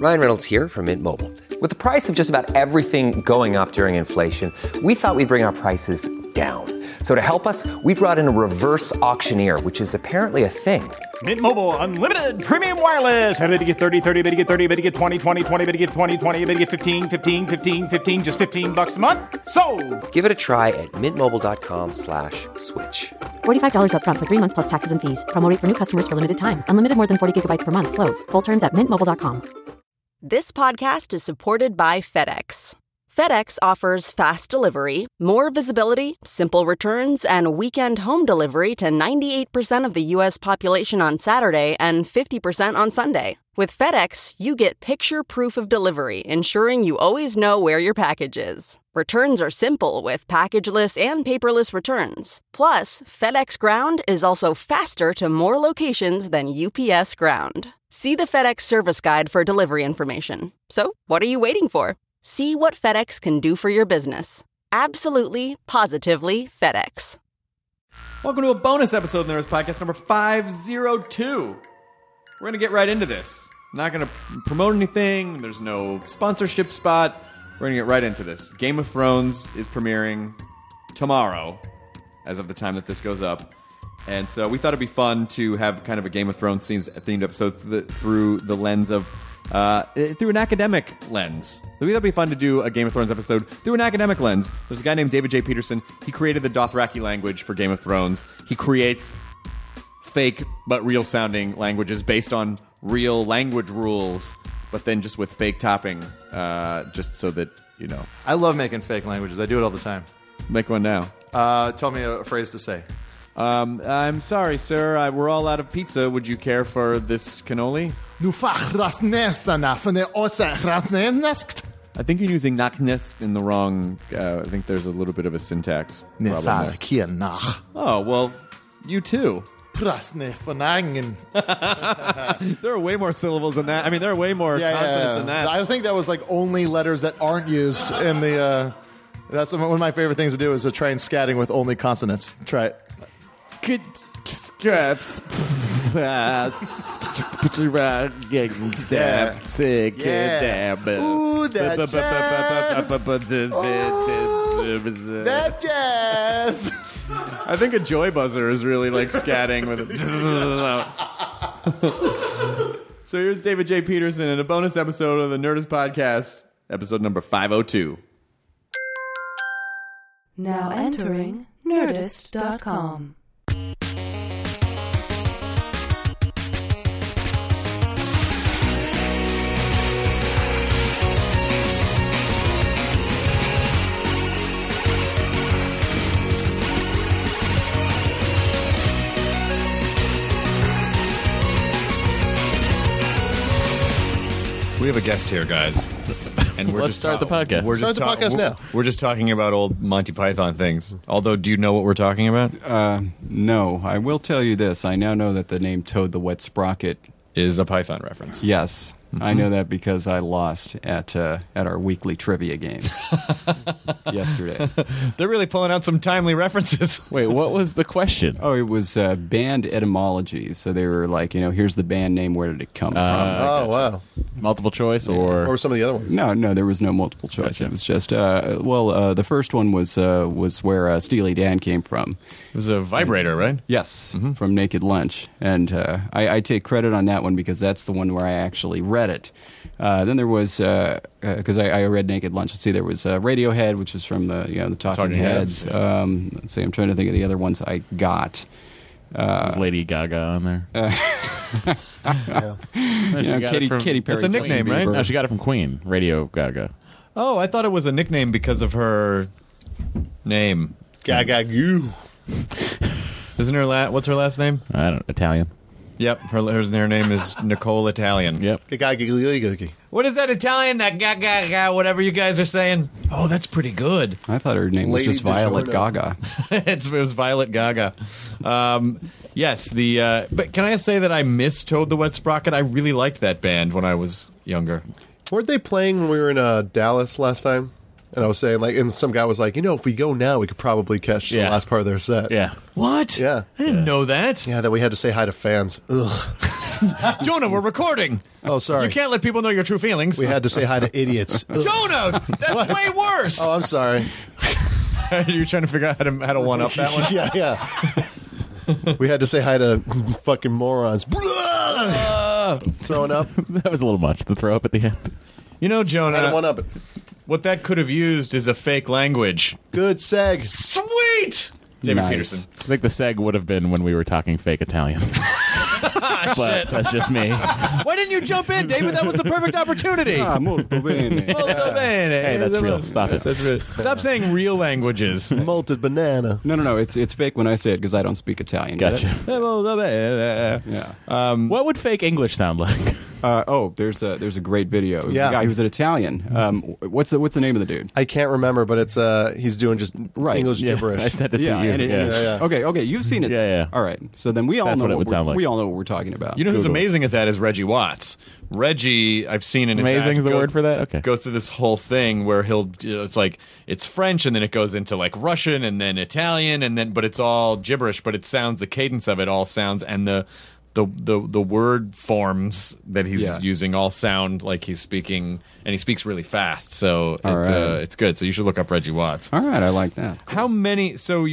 Ryan Reynolds here from Mint Mobile. With the price of just about everything going up during inflation, we thought we'd bring our prices down. So to help us, we brought in a reverse auctioneer, which is apparently a thing. Mint Mobile Unlimited Premium Wireless. How to get 30, 30, bit to get 30, bit to get 20, 20, 20, bit to get 20, 20, bit to get 15, 15, 15, 15, just $15 a month? Sold! Give it a try at mintmobile.com/switch. $45 up front for 3 months plus taxes and fees. Promo rate for new customers for limited time. Unlimited more than 40 gigabytes per month. Slows full terms at mintmobile.com. This podcast is supported by FedEx. FedEx offers fast delivery, more visibility, simple returns, and weekend home delivery to 98% of the U.S. population on Saturday and 50% on Sunday. With FedEx, you get picture proof of delivery, ensuring you always know where your package is. Returns are simple with packageless and paperless returns. Plus, FedEx Ground is also faster to more locations than UPS Ground. See the FedEx service guide for delivery information. So, what are you waiting for? See what FedEx can do for your business. Absolutely, positively FedEx. Welcome to a bonus episode of the Nerdist Podcast number 502. We're going to get right into this. Not going to promote anything. There's no sponsorship spot. We're going to get right into this. Game of Thrones is premiering tomorrow, as of the time that this goes up. And so we thought it'd be fun to have kind of a Game of Thrones themed episode through the lens of through an academic lens. We thought it'd be fun to do a Game of Thrones episode through an academic lens. There's a guy named David J. Peterson. He created the Dothraki language for Game of Thrones. He creates fake but real sounding languages based on real language rules, but then just with fake topping, just so that, you know. I love making fake languages. I do it all the time. Make one now. Tell me a phrase to say. I'm sorry, sir. We're all out of pizza. Would you care for this cannoli? I think you're using nachnest in the wrong... I think there's a little bit of a syntax problem there. Oh, well, you too. There are way more syllables than that. I mean, there are way more consonants than that. I think that was like only letters that aren't used in the... that's one of my favorite things to do is to try and scatting with only consonants. Try it. Good scraps. Yeah. Ooh, that jazz. I think a joy buzzer is really like scatting with it. So here's David J. Peterson in a bonus episode of the Nerdist Podcast, episode number 502. Now entering Nerdist.com. We have a guest here, guys. And Let's start the podcast. Start the podcast now. We're just talking about old Monty Python things. Although, do you know what we're talking about? No. I will tell you this. I now know that the name Toad the Wet Sprocket Is a Python reference. Yes. I know that because I lost at our weekly trivia game yesterday. They're really pulling out some timely references. Wait, what was the question? Oh, it was band etymology. So they were like, here's the band name. Where did it come from? Oh, wow. Multiple choice or... What were some of the other ones? No, there was no multiple choice. Gotcha. It was just, the first one was where Steely Dan came from. It was a vibrator, right? Yes, from Naked Lunch. And I take credit on that one because that's the one where I actually read it. Then there was, because I read Naked Lunch. Let's see, there was Radiohead, which is from the Talking Heads. Yeah. Let's see, I'm trying to think of the other ones I got. Was Lady Gaga on there? Katy Perry. That's a nickname, right? No, she got it from Queen. Radio Gaga. Oh, I thought it was a nickname because of her name. Gaga Goo. Isn't her what's her last name? I don't know. Italian. Yep, her name is Nicole Italian. Yep. What is that Italian? That ga whatever you guys are saying? Oh, that's pretty good. I thought her name was just Violet Gaga. It was Violet Gaga. Yes, but can I say that I miss Toad the Wet Sprocket? I really liked that band when I was younger. Weren't they playing when we were in Dallas last time? And I was saying, and some guy was like, if we go now, we could probably catch the last part of their set. Yeah. What? Yeah. I didn't know that. Yeah, that we had to say hi to fans. Ugh. Jonah, we're recording. Oh, sorry. You can't let people know your true feelings. We had to say hi to idiots. Jonah, that's way worse. Oh, I'm sorry. You're trying to figure out how to one up that one. Yeah. We had to say hi to fucking morons. Throwing up. That was a little much. The throw up at the end. You know, Jonah, Had to one up it. what that could have used is a fake language. Good seg. Sweet. David Nice. Peterson. I think the seg would have been when we were talking fake Italian. But that's just me. Why didn't you jump in, David? That was the perfect opportunity. Molto bene. Molto bene. Hey, that's real. Stop it. That's real. Stop saying real languages. Malted banana. No. It's fake when I say it because I don't speak Italian. Get Gotcha. it? Molto bene. Yeah. What would fake English sound like? There's a great video. It was Yeah. a guy who's an Italian. What's the name of the dude? I can't remember, but it's he's doing just Right. English Yeah, gibberish. I sent it to you. and it- Yeah. Okay, you've seen it. Yeah. All right, so then we all That's know what it would sound like. We all know what we're talking about. You know who's Google. amazing at that is Reggie Watts. Reggie, I've seen in his Amazing act is the go- word for that? Okay. Go through this whole thing where it's like it's French and then it goes into like Russian and then Italian and then but it's all gibberish, but it sounds the cadence of it all sounds and the word forms that he's using all sound like he's speaking, and he speaks really fast. So it's good. So you should look up Reggie Watts. All right, I like that. How many? So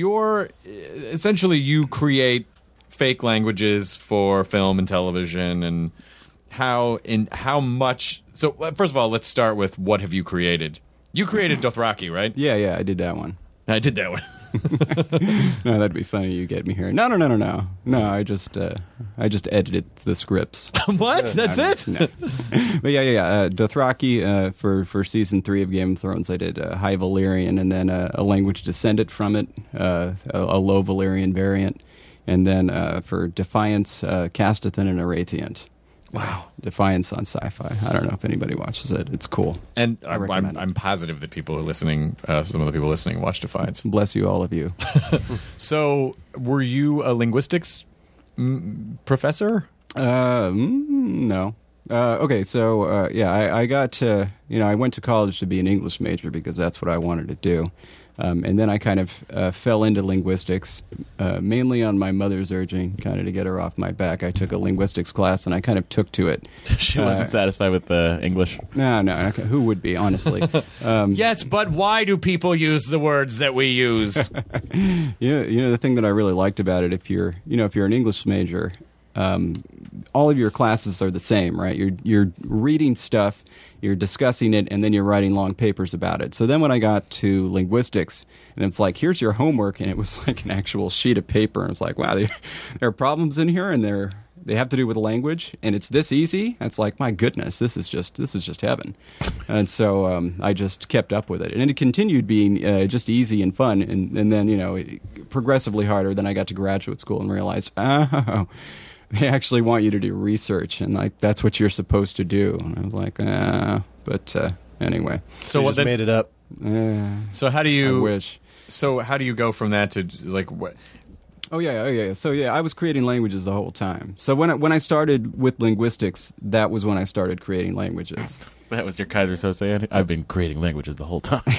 you create fake languages for film and television, and how much? So first of all, let's start with what have you created? You created Dothraki, right? Yeah, I did that one. I did that one. No, that'd be funny. You get me here. No. I just edited the scripts. What? That's it? No. But yeah. Dothraki for season 3 of Game of Thrones, I did High Valyrian, and then a language descended from it, a Low Valyrian variant, and then for Defiance, Castathan and Arathiant. Wow. Defiance on Sci-Fi. I don't know if anybody watches it. It's cool. And recommend it. I'm positive that people who are listening, some of the people listening, watch Defiance. Bless you, all of you. So, were you a linguistics professor? No. Okay, so I got I went to college to be an English major because that's what I wanted to do. And then I kind of fell into linguistics, mainly on my mother's urging, kind of to get her off my back. I took a linguistics class, and I kind of took to it. She wasn't satisfied with the English. No. Okay, who would be, honestly? Yes, but why do people use the words that we use? The thing that I really liked about it, if you're an English major, all of your classes are the same, right? You're reading stuff, you're discussing it, and then you're writing long papers about it. So then when I got to linguistics, and it's like, here's your homework, and it was like an actual sheet of paper, and it's like, wow, there are problems in here, and they have to do with language, and it's this easy. It's like, my goodness, this is just heaven. And so I just kept up with it, and it continued being just easy and fun, and then progressively harder. Then I got to graduate school and realized, they actually want you to do research, and like that's what you're supposed to do. And I was like, but anyway. So what? Made it up. So how do you? I wish. So how do you go from that to like what? Oh yeah. So I was creating languages the whole time. So when I started with linguistics, that was when I started creating languages. That was your Kaiser Sose. I've been creating languages the whole time.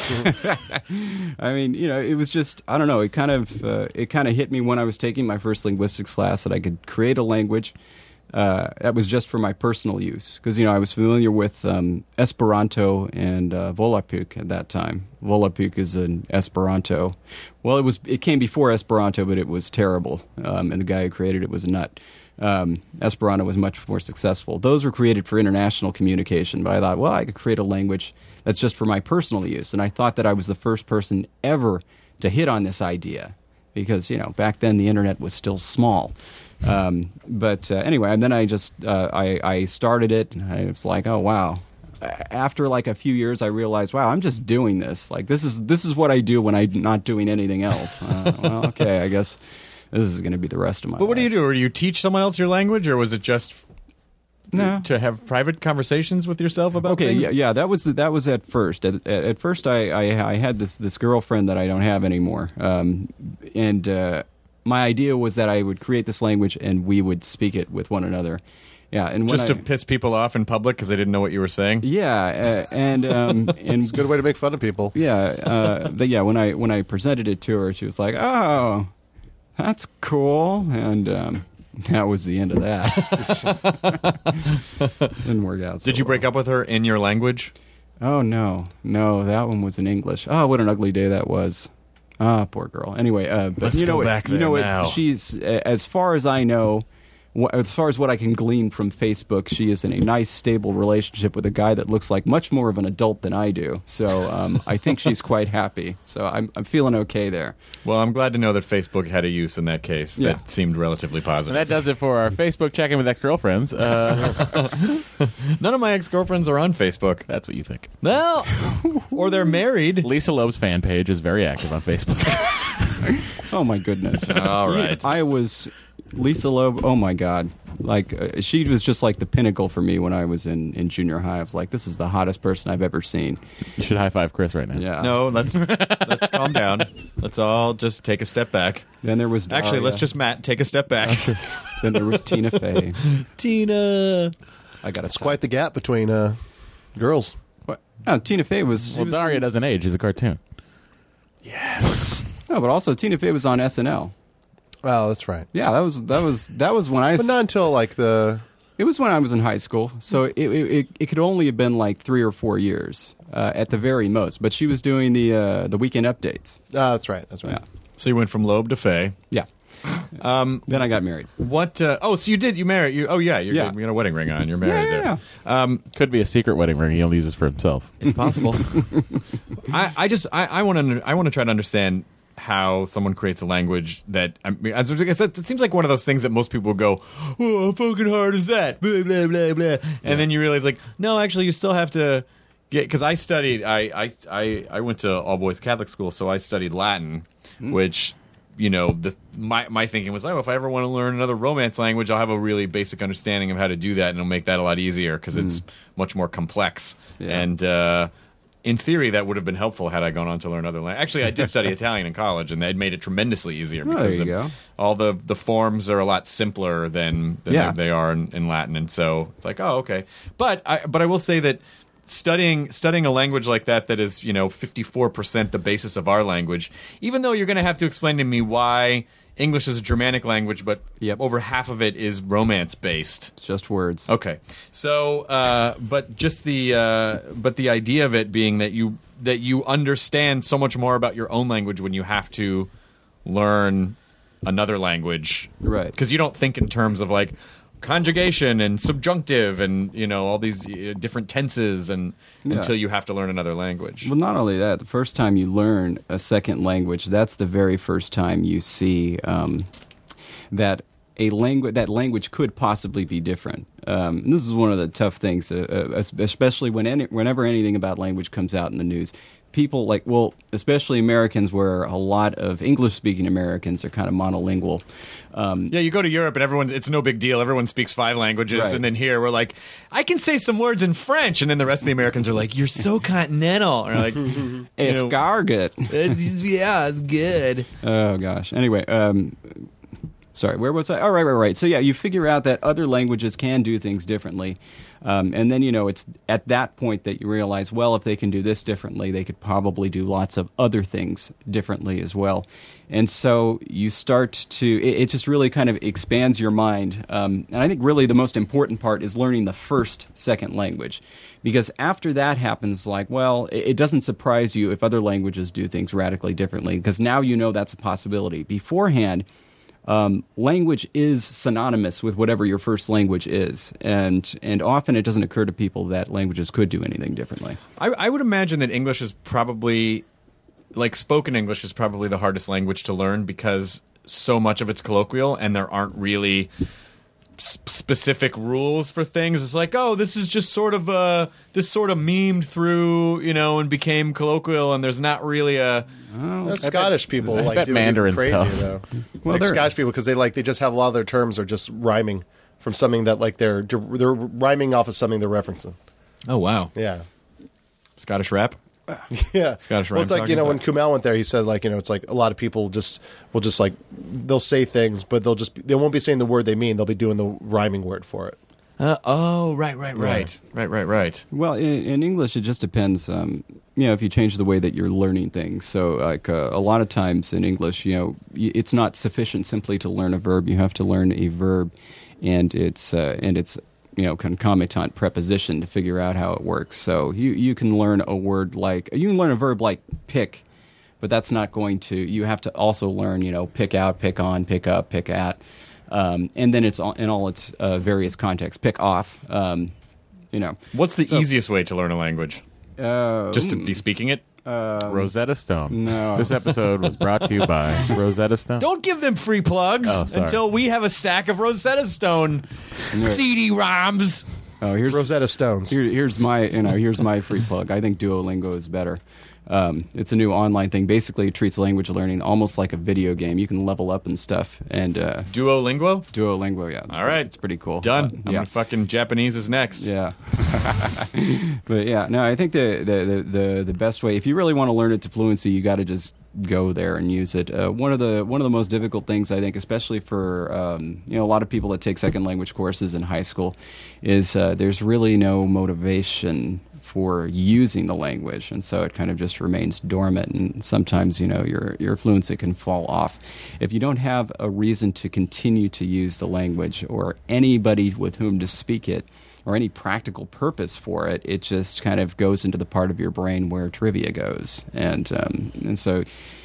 I mean, it was just, I don't know, it kind of hit me when I was taking my first linguistics class that I could create a language that was just for my personal use. Because, I was familiar with Esperanto and Volapük at that time. Volapük is an Esperanto. Well, it came before Esperanto, but it was terrible. And the guy who created it was a nut. Esperanto was much more successful. Those were created for international communication, but I thought, well, I could create a language that's just for my personal use. And I thought that I was the first person ever to hit on this idea because, back then the internet was still small. But anyway, and then I just, I started it, and I was like, oh, wow. After like a few years, I realized, wow, I'm just doing this. Like, this is what I do when I'm not doing anything else. Well, okay, I guess this is going to be the rest of my life. But what do you do? Or do you teach someone else your language, or was it just to have private conversations with yourself about things? Yeah. That was at first. At first, I had this girlfriend that I don't have anymore, and my idea was that I would create this language and we would speak it with one another. Yeah, and just to piss people off in public because they didn't know what you were saying. Yeah, and it's a good way to make fun of people. Yeah, but yeah, when I presented it to her, she was like, "Oh, that's cool," and that was the end of that. Didn't work out. Did you break up with her in your language? Oh, no, that one was in English. Oh, what an ugly day that was. Ah, poor girl. Anyway, but Let's you know go what? back You there know now. what? She's, as far as I know, as far as what I can glean from Facebook, she is in a nice, stable relationship with a guy that looks like much more of an adult than I do. So I think she's quite happy. So I'm feeling okay there. Well, I'm glad to know that Facebook had a use in that case. Yeah. That seemed relatively And positive. that does it for our Facebook check-in with ex-girlfriends. None of my ex-girlfriends are on Facebook. That's what you think. Well, or they're married. Lisa Loeb's fan page is very active on Facebook. Oh, my goodness. All right. I was... Lisa Loeb, oh my God. Like, she was just like the pinnacle for me when I was in junior high. I was like, this is the hottest person I've ever seen. You should high-five Chris right now. Yeah. No, let's calm down. Let's all just take a step back. Then there was Actually, Daria. let's just, Matt, take a step back. Then there was Tina Fey. Tina. I got It's quite the gap between girls. What? No, Tina Fey was... Well, Daria doesn't age. She's a cartoon. Yes. No, but also Tina Fey was on SNL. Oh, that's right. Yeah, that was when I... But not until like the... It was when I was in high school, so it could only have been like 3 or 4 years at the very most. But she was doing the weekend updates. That's right. That's right. Yeah. So you went from Loeb to Fey. Yeah. Then I got married. What? So you did. You married. You. Oh yeah. You got a wedding ring on. You're married Yeah. there. Could be a secret wedding ring. He only uses for himself. It's possible. I want to try to understand how someone creates a language that, I mean, it seems like one of those things that most people go, oh, how fucking hard is that? Blah, blah, blah, blah. And then you realize, like, no, actually, you still have to get, because I studied, I went to all boys Catholic school, so I studied Latin, which, you know, my thinking was, oh, if I ever want to learn another Romance language, I'll have a really basic understanding of how to do that, and it'll make that a lot easier because it's much more complex. Yeah. And in theory, that would have been helpful had I gone on to learn other languages. Actually, I did study Italian in college, and they made it tremendously easier because there you go. all the forms are a lot simpler than they are in Latin, and so it's like, oh, okay. But I will say that studying a language like that is, you know, 54% the basis of our language, even though you're going to have to explain to me why English is a Germanic language, but over half of it is Romance based. It's just words. Okay, so but the idea of it being that you understand so much more about your own language when you have to learn another language, right? Because you don't think in terms of like conjugation and subjunctive and, you know, all these different tenses until you have to learn another language. Well, not only that, the first time you learn a second language, that's the very first time you see that that language could possibly be different. And this is one of the tough things, especially whenever anything about language comes out in the news. People like, well, especially Americans, where a lot of English-speaking Americans are kind of monolingual. Yeah, you go to Europe and it's no big deal. Everyone speaks 5 languages, Right. and then here we're like, I can say some words in French, and then the rest of the Americans are like, you're so continental. Or like, Escargot. Yeah, it's good. Oh gosh. Anyway, sorry, where was I? Oh, right. So yeah, you figure out that other languages can do things differently. And then, you know, it's at that point that you realize, well, if they can do this differently, they could probably do lots of other things differently as well. And so you start to, it just really kind of expands your mind. And I think really the most important part is learning the second language. Because after that happens, like, well, it doesn't surprise you if other languages do things radically differently, because now you know that's a possibility. Beforehand, language is synonymous with whatever your first language is, and often it doesn't occur to people that languages could do anything differently. I would imagine that English is probably, like spoken English is probably the hardest language to learn because so much of it's colloquial and there aren't really specific rules for things. It's like, oh, this is just sort of memed through, you know, and became colloquial, and there's not really a... Scottish people I like bet do Mandarin's crazy tough. though. Well, like they're- Scottish people because they just have a lot of their terms are just rhyming from something that like they're rhyming off of something they're referencing. Oh, wow. Yeah. Scottish rap? Yeah, Scottish well, it's rhyme like, you know, when talking Kumail went there, he said, like, you know, it's like a lot of people will just like they'll say things, but they won't be saying the word they mean. They'll be doing the rhyming word for it. Right. Right. Well, in English, it just depends. You if you change the way that you're learning things. So like a lot of times in English, it's not sufficient simply to learn a verb. You have to learn a verb and its concomitant preposition to figure out how it works. So you can learn a word like, you can learn a verb like pick, but that's not going to, you have to also learn, pick out, pick on, pick up, pick at, and then it's in all its various contexts. Pick off, What's the easiest way to learn a language? Just to be speaking it? Rosetta Stone. No. This episode was brought to you by Rosetta Stone. Don't give them free plugs until we have a stack of Rosetta Stone CD-ROMs. Oh, here's Rosetta Stones. Here's my free plug. I think Duolingo is better. It's a new online thing. Basically, it treats language learning almost like a video game. You can level up and stuff. And Duolingo? Duolingo, yeah. All right. It's pretty cool. Done. I'm fucking Japanese is next. Yeah. But yeah, no, I think the best way, if you really want to learn it to fluency, you got to just go there and use it. One of the most difficult things, I think, especially for a lot of people that take second language courses in high school, is there's really no motivation for using the language, and so it kind of just remains dormant, and sometimes your fluency can fall off. If you don't have a reason to continue to use the language or anybody with whom to speak it or any practical purpose for it, it just kind of goes into the part of your brain where trivia goes. And so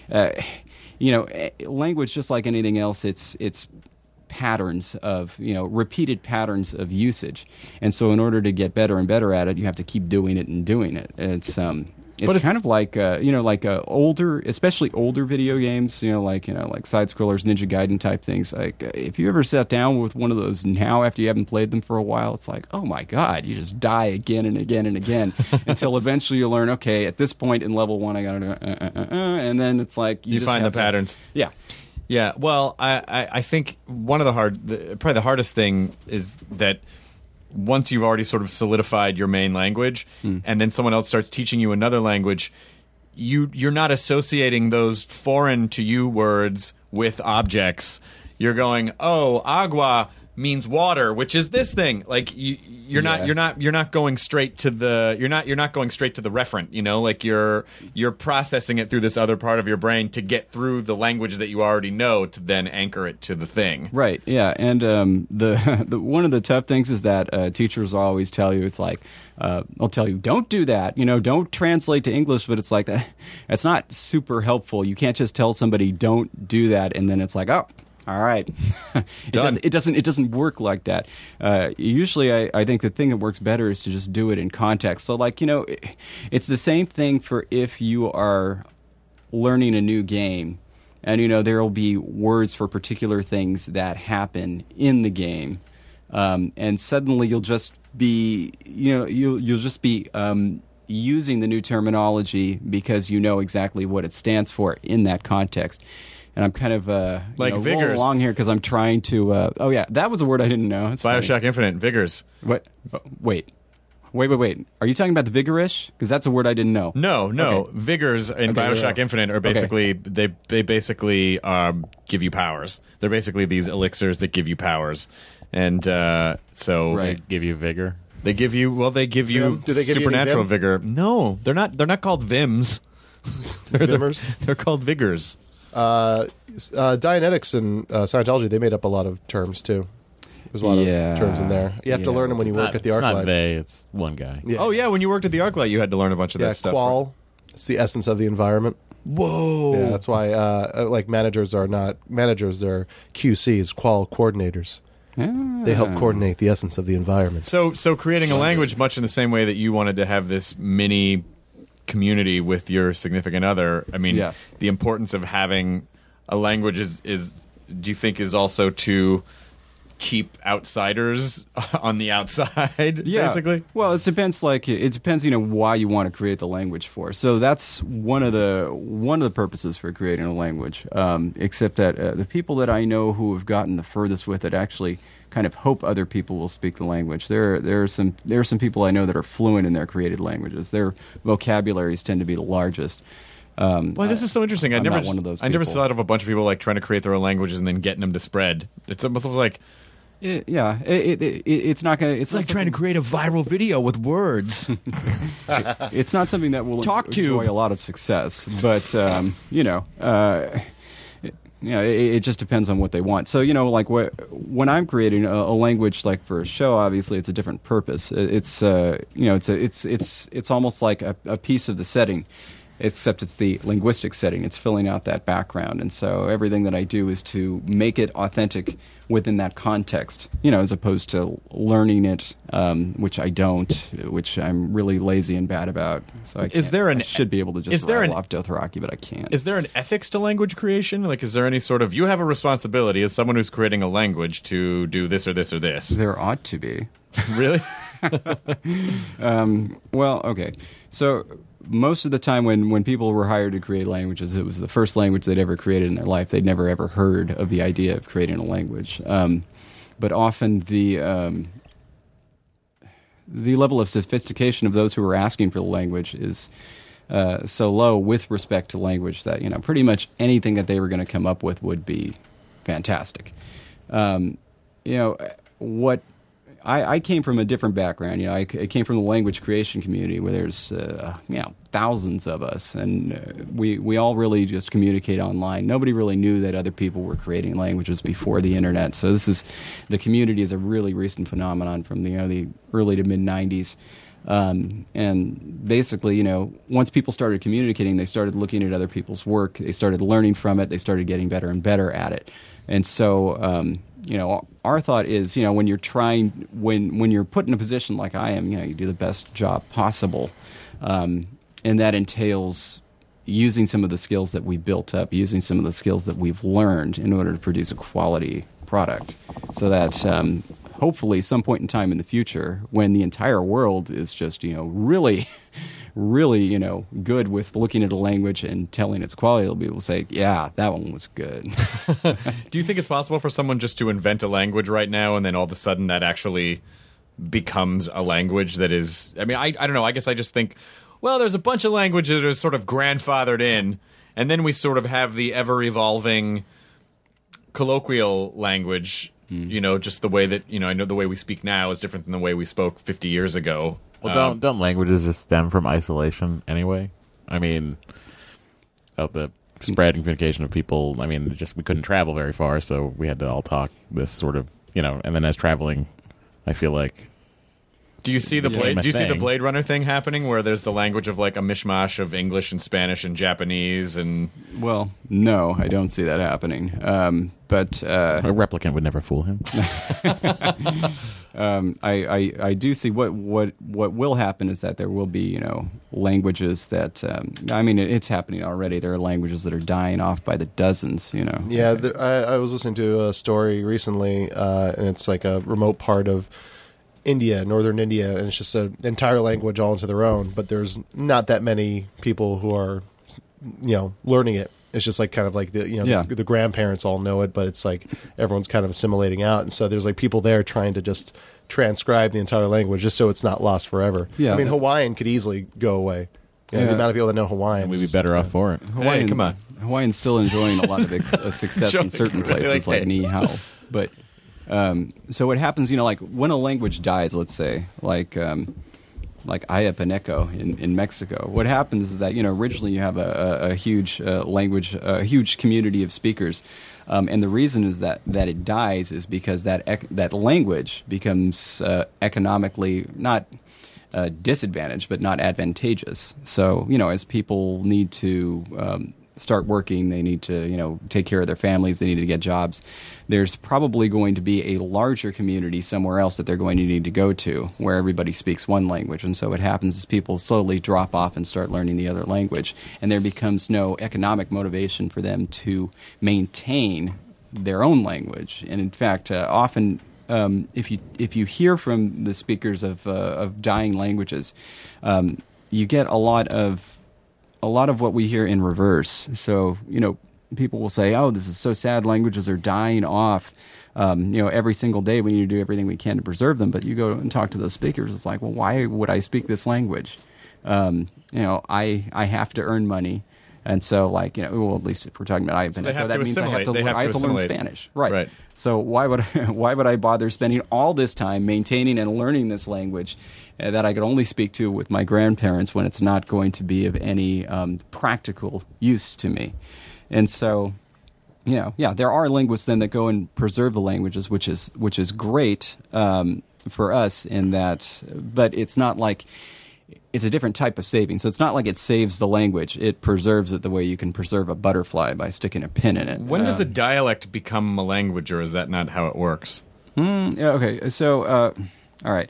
language, just like anything else, it's patterns of repeated patterns of usage, and so in order to get better and better at it, you have to keep doing it and doing it. It's kind of like older, especially older video games, like side scrollers, Ninja Gaiden type things. Like if you ever sat down with one of those now after you haven't played them for a while, it's like, oh my god, you just die again and again and again until eventually you learn, okay, at this point in level 1 I gotta and then it's like you find the patterns. Yeah. Yeah, well, I think one of probably the hardest thing is that once you've already sort of solidified your main language, and then someone else starts teaching you another language, you're not associating those foreign to you words with objects. You're going, oh, agua means water, which is this thing. Like you're not going straight to the you're not going straight to the referent. Like you're processing it through this other part of your brain to get through the language that you already know to then anchor it to the thing. Right. Yeah. And the one of the tough things is that teachers will always tell you, it's like they'll tell you, don't do that. Don't translate to English. But it's like that's not super helpful. You can't just tell somebody don't do that, and then it's like, oh, all right. It doesn't work like that. Usually I think the thing that works better is to just do it in context. So it's the same thing for if you are learning a new game, and there will be words for particular things that happen in the game, and suddenly you'll just be you'll just be using the new terminology because you know exactly what it stands for in that context. And I'm kind of rolling along here because I'm trying to. Oh yeah, that was a word I didn't know. It's BioShock funny. Infinite, Vigors. What? Wait. Are you talking about the Vigorish? Because that's a word I didn't know. No. Okay. Vigors in BioShock Infinite are basically they basically give you powers. They're basically these elixirs that give you powers, and so they give you vigor. They give you Do they give you supernatural any vigor. No, they're not. They're not called Vims. They're called Vigors. Dianetics and Scientology, they made up a lot of terms too. There's a lot of terms in there. You have to learn them when you work at the ArcLight. It's not they, it's one guy. Yeah. Oh yeah, when you worked at the ArcLight, you had to learn a bunch of that stuff. Qual. It's the essence of the environment. Whoa. Yeah, that's why managers are not managers. They're QCs, qual coordinators. They help coordinate the essence of the environment. So creating a language much in the same way that you wanted to have this mini community with your significant other. I mean, the importance of having a language is do you think is also to keep outsiders on the outside, basically? Well, it depends. It depends, why you want to create the language for. So that's one of the purposes for creating a language. Except that the people that I know who have gotten the furthest with it actually kind of hope other people will speak the language. There are some people I know that are fluent in their created languages. Their vocabularies tend to be the largest. Well, this is so interesting. I never one of those I never people. thought of a bunch of people trying to create their own languages and then getting them to spread. It's almost like It's not going to. It's like trying to create a viral video with words. It's not something that will enjoy a lot of success, but it just depends on what they want. So like when I'm creating a language, like for a show, obviously it's a different purpose. It's it's almost like a piece of the setting, except it's the linguistic setting. It's filling out that background, and so everything that I do is to make it authentic within that context, as opposed to learning it, which I don't, which I'm really lazy and bad about. So I should be able to just rattle off Dothraki, but I can't. Is there an ethics to language creation? Like, is there any sort of, you have a responsibility as someone who's creating a language to do this or this or this? There ought to be. Really? Well, okay. So most of the time when people were hired to create languages, it was the first language they'd ever created in their life. They'd never ever heard of the idea of creating a language. But often the level of sophistication of those who were asking for the language is so low with respect to language that pretty much anything that they were going to come up with would be fantastic. What I came from a different background. I came from the language creation community where there's thousands of us, and we all really just communicate online. Nobody really knew that other people were creating languages before the internet. So the community is a really recent phenomenon from the early to mid 90s. And basically, once people started communicating, they started looking at other people's work. They started learning from it. They started getting better and better at it. And so, our thought is, when you're when you're put in a position like I am, you do the best job possible. And that entails using some of the skills that we built up, using some of the skills that we've learned in order to produce a quality product. So that hopefully some point in time in the future, when the entire world is just, really, really, good with looking at a language and telling its quality, they'll be able to say, yeah, that one was good. Do you think it's possible for someone just to invent a language right now and then all of a sudden that actually becomes a language that is... I mean, I don't know. I guess I just think, well, there's a bunch of languages that are sort of grandfathered in, and then we sort of have the ever-evolving colloquial language, just the way that, I know the way we speak now is different than the way we spoke 50 years ago. Well, don't languages just stem from isolation anyway? I mean, the spread and communication of people, I mean, we couldn't travel very far, so we had to all talk this sort of, and then as traveling, I feel like... Do you see the Blade Runner thing happening where there's the language of like a mishmash of English and Spanish and Japanese and... Well, no, I don't see that happening. But a replicant would never fool him. I do see what will happen is that there will be languages that it's happening already. There are languages that are dying off by the dozens. Yeah, I was listening to a story recently, and it's like a remote part of India, northern India, and it's just an entire language all into their own. But there's not that many people who are learning it. It's just like kind of like the grandparents all know it, but it's like everyone's kind of assimilating out, and so there's like people there trying to just transcribe the entire language just so it's not lost forever. Yeah, I mean Hawaiian could easily go away. The amount of people that know Hawaiian, we'd be better off for it. Hawaiian, hey, come on, Hawaiian's still enjoing a lot of success in certain places like Ni Hao, but. So what happens, like when a language dies, let's say, like Ayapaneco in Mexico, what happens is that, originally you have a huge language, a huge community of speakers. And the reason is that it dies is because that language becomes economically not disadvantaged, but not advantageous. So, as people need to start working, they need to, take care of their families, they need to get jobs. There's probably going to be a larger community somewhere else that they're going to need to go to where everybody speaks one language. And so what happens is people slowly drop off and start learning the other language. And there becomes no economic motivation for them to maintain their own language. And in fact, often if you hear from the speakers of dying languages, you get a lot of what we hear in reverse. So, people will say, oh, this is so sad, languages are dying off. Every single day we need to do everything we can to preserve them. But you go and talk to those speakers, it's like, well, why would I speak this language? I have to earn money. And so, like, well, at least if we're talking about they have that to means I have to, assimilate. I have to learn assimilate. Spanish. Right. Right. So why would I bother spending all this time maintaining and learning this language that I could only speak to with my grandparents when it's not going to be of any practical use to me? And so, there are linguists then that go and preserve the languages, which is great for us in that, but it's not like. It's a different type of saving. So it's not like it saves the language. It preserves it the way you can preserve a butterfly by sticking a pin in it. When does a dialect become a language, or is that not how it works? Okay, so, all right.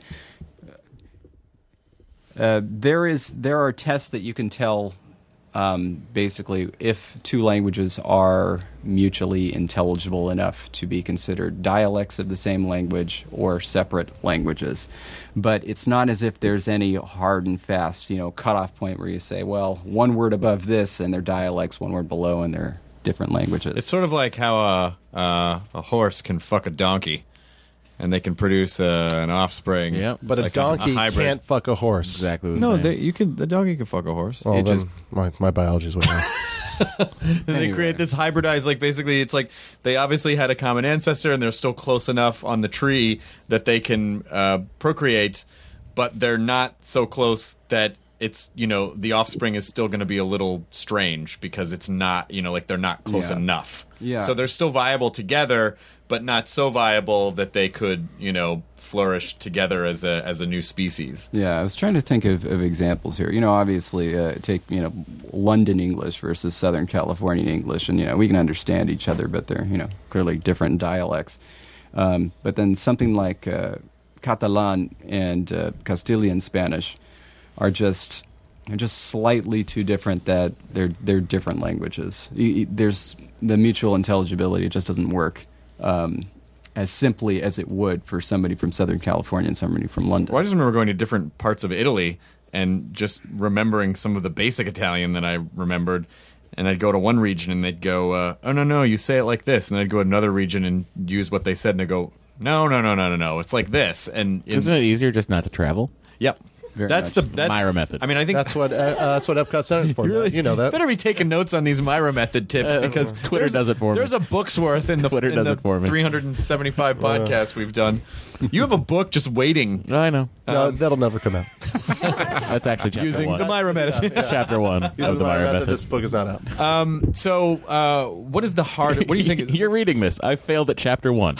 There are tests that you can tell, basically, if two languages are mutually intelligible enough to be considered dialects of the same language or separate languages. But it's not as if there's any hard and fast, cutoff point where you say, well, one word above this and they're dialects, one word below and they're different languages. It's sort of like how a horse can fuck a donkey, and they can produce an offspring. Yep. But a donkey can't fuck a horse. Exactly the No, same. the donkey can fuck a horse. Well, then my biology's way off. And they create this hybridized, like, basically it's like they obviously had a common ancestor and they're still close enough on the tree that they can procreate, but they're not so close that it's, the offspring is still going to be a little strange because it's not, like they're not close enough. Yeah. So they're still viable together, but not so viable that they could, flourish together as a new species. Yeah, I was trying to think of examples here. Obviously, take London English versus Southern Californian English, and we can understand each other, but they're clearly different dialects. But then something like Catalan and Castilian Spanish are just slightly too different that they're different languages. There's the mutual intelligibility; it just doesn't work. As simply as it would for somebody from Southern California and somebody from London. Well, I just remember going to different parts of Italy and just remembering some of the basic Italian that I remembered. And I'd go to one region and they'd go, oh, no, you say it like this. And then I'd go to another region and use what they said and they'd go, no, it's like this. And Isn't it easier just not to travel? Yep. That's Myra method. I mean, I think that's what Epcot Center's for. You know that. Better be taking notes on these Myra method tips because Twitter does it for me. There's a book's worth in the Twitter does it for me. 375 podcasts we've done. You have a book just waiting. I know. No, that'll never come out. That's actually chapter Using 1. the Myra method. It's chapter 1 of the Myra method. This book is not out. So, what is the hard? What do you think? You're reading this. I failed at chapter 1.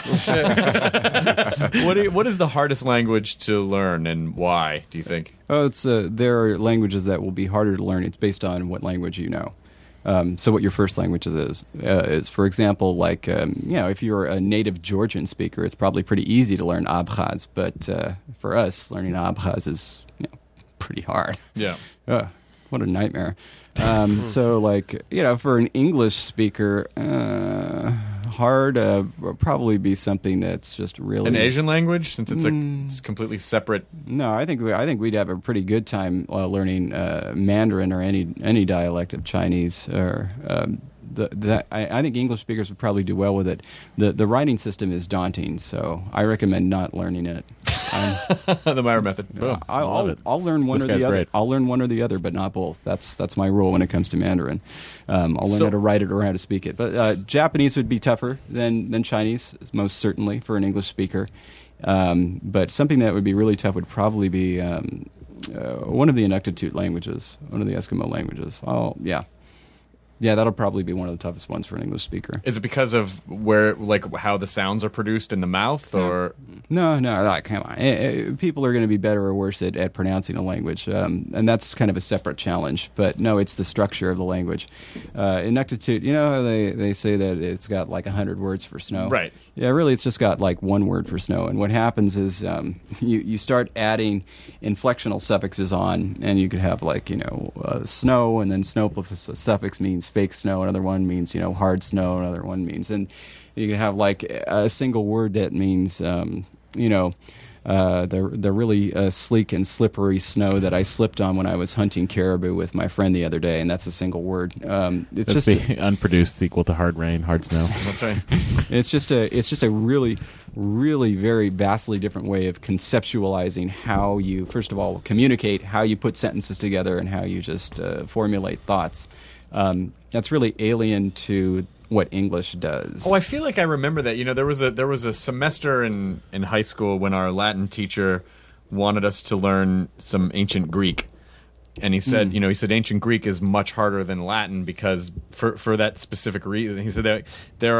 What is the hardest language to learn and why? Do you think? Oh, it's there are languages that will be harder to learn. It's based on what language you know. So what your first language is for example, like if you're a native Georgian speaker, it's probably pretty easy to learn Abkhaz. But for us, learning Abkhaz is pretty hard. Yeah. What a nightmare. So, like, for an English speaker, hard would probably be something that's just really an Asian language, since it's completely separate. No, I think we'd have a pretty good time learning Mandarin or any dialect of Chinese. Or I think English speakers would probably do well with it. The writing system is daunting, so I recommend not learning it. The Myra method. Boom. I'll learn one or the other. Great. I'll learn one or the other, but not both. That's my rule when it comes to Mandarin. I'll learn how to write it or how to speak it. But Japanese would be tougher than Chinese, most certainly for an English speaker. But something that would be really tough would probably be one of the Inuktitut languages, one of the Eskimo languages. Oh, yeah. Yeah, that'll probably be one of the toughest ones for an English speaker. Is it because of how the sounds are produced in the mouth, or no? Come on, people are going to be better or worse at pronouncing a language, and that's kind of a separate challenge. But no, it's the structure of the language. Inuktitut, how they say that it's got like 100 words for snow, right? Yeah, really, it's just got like one word for snow. And what happens is you start adding inflectional suffixes on, and you could have like snow, and then snow plus a suffix means fake snow. Another one means hard snow. Another one means, and you can have like a single word that means the really sleek and slippery snow that I slipped on when I was hunting caribou with my friend the other day, and that's a single word. It's that's just the unproduced sequel to Hard Rain, Hard Snow. That's right. It's just a really, really very vastly different way of conceptualizing how you, first of all, communicate, how you put sentences together, and how you just formulate thoughts. That's really alien to what English does. Oh, I feel like I remember that. You know, there was a semester in high school when our Latin teacher wanted us to learn some ancient Greek. And he said, he said ancient Greek is much harder than Latin because for that specific reason. He said that there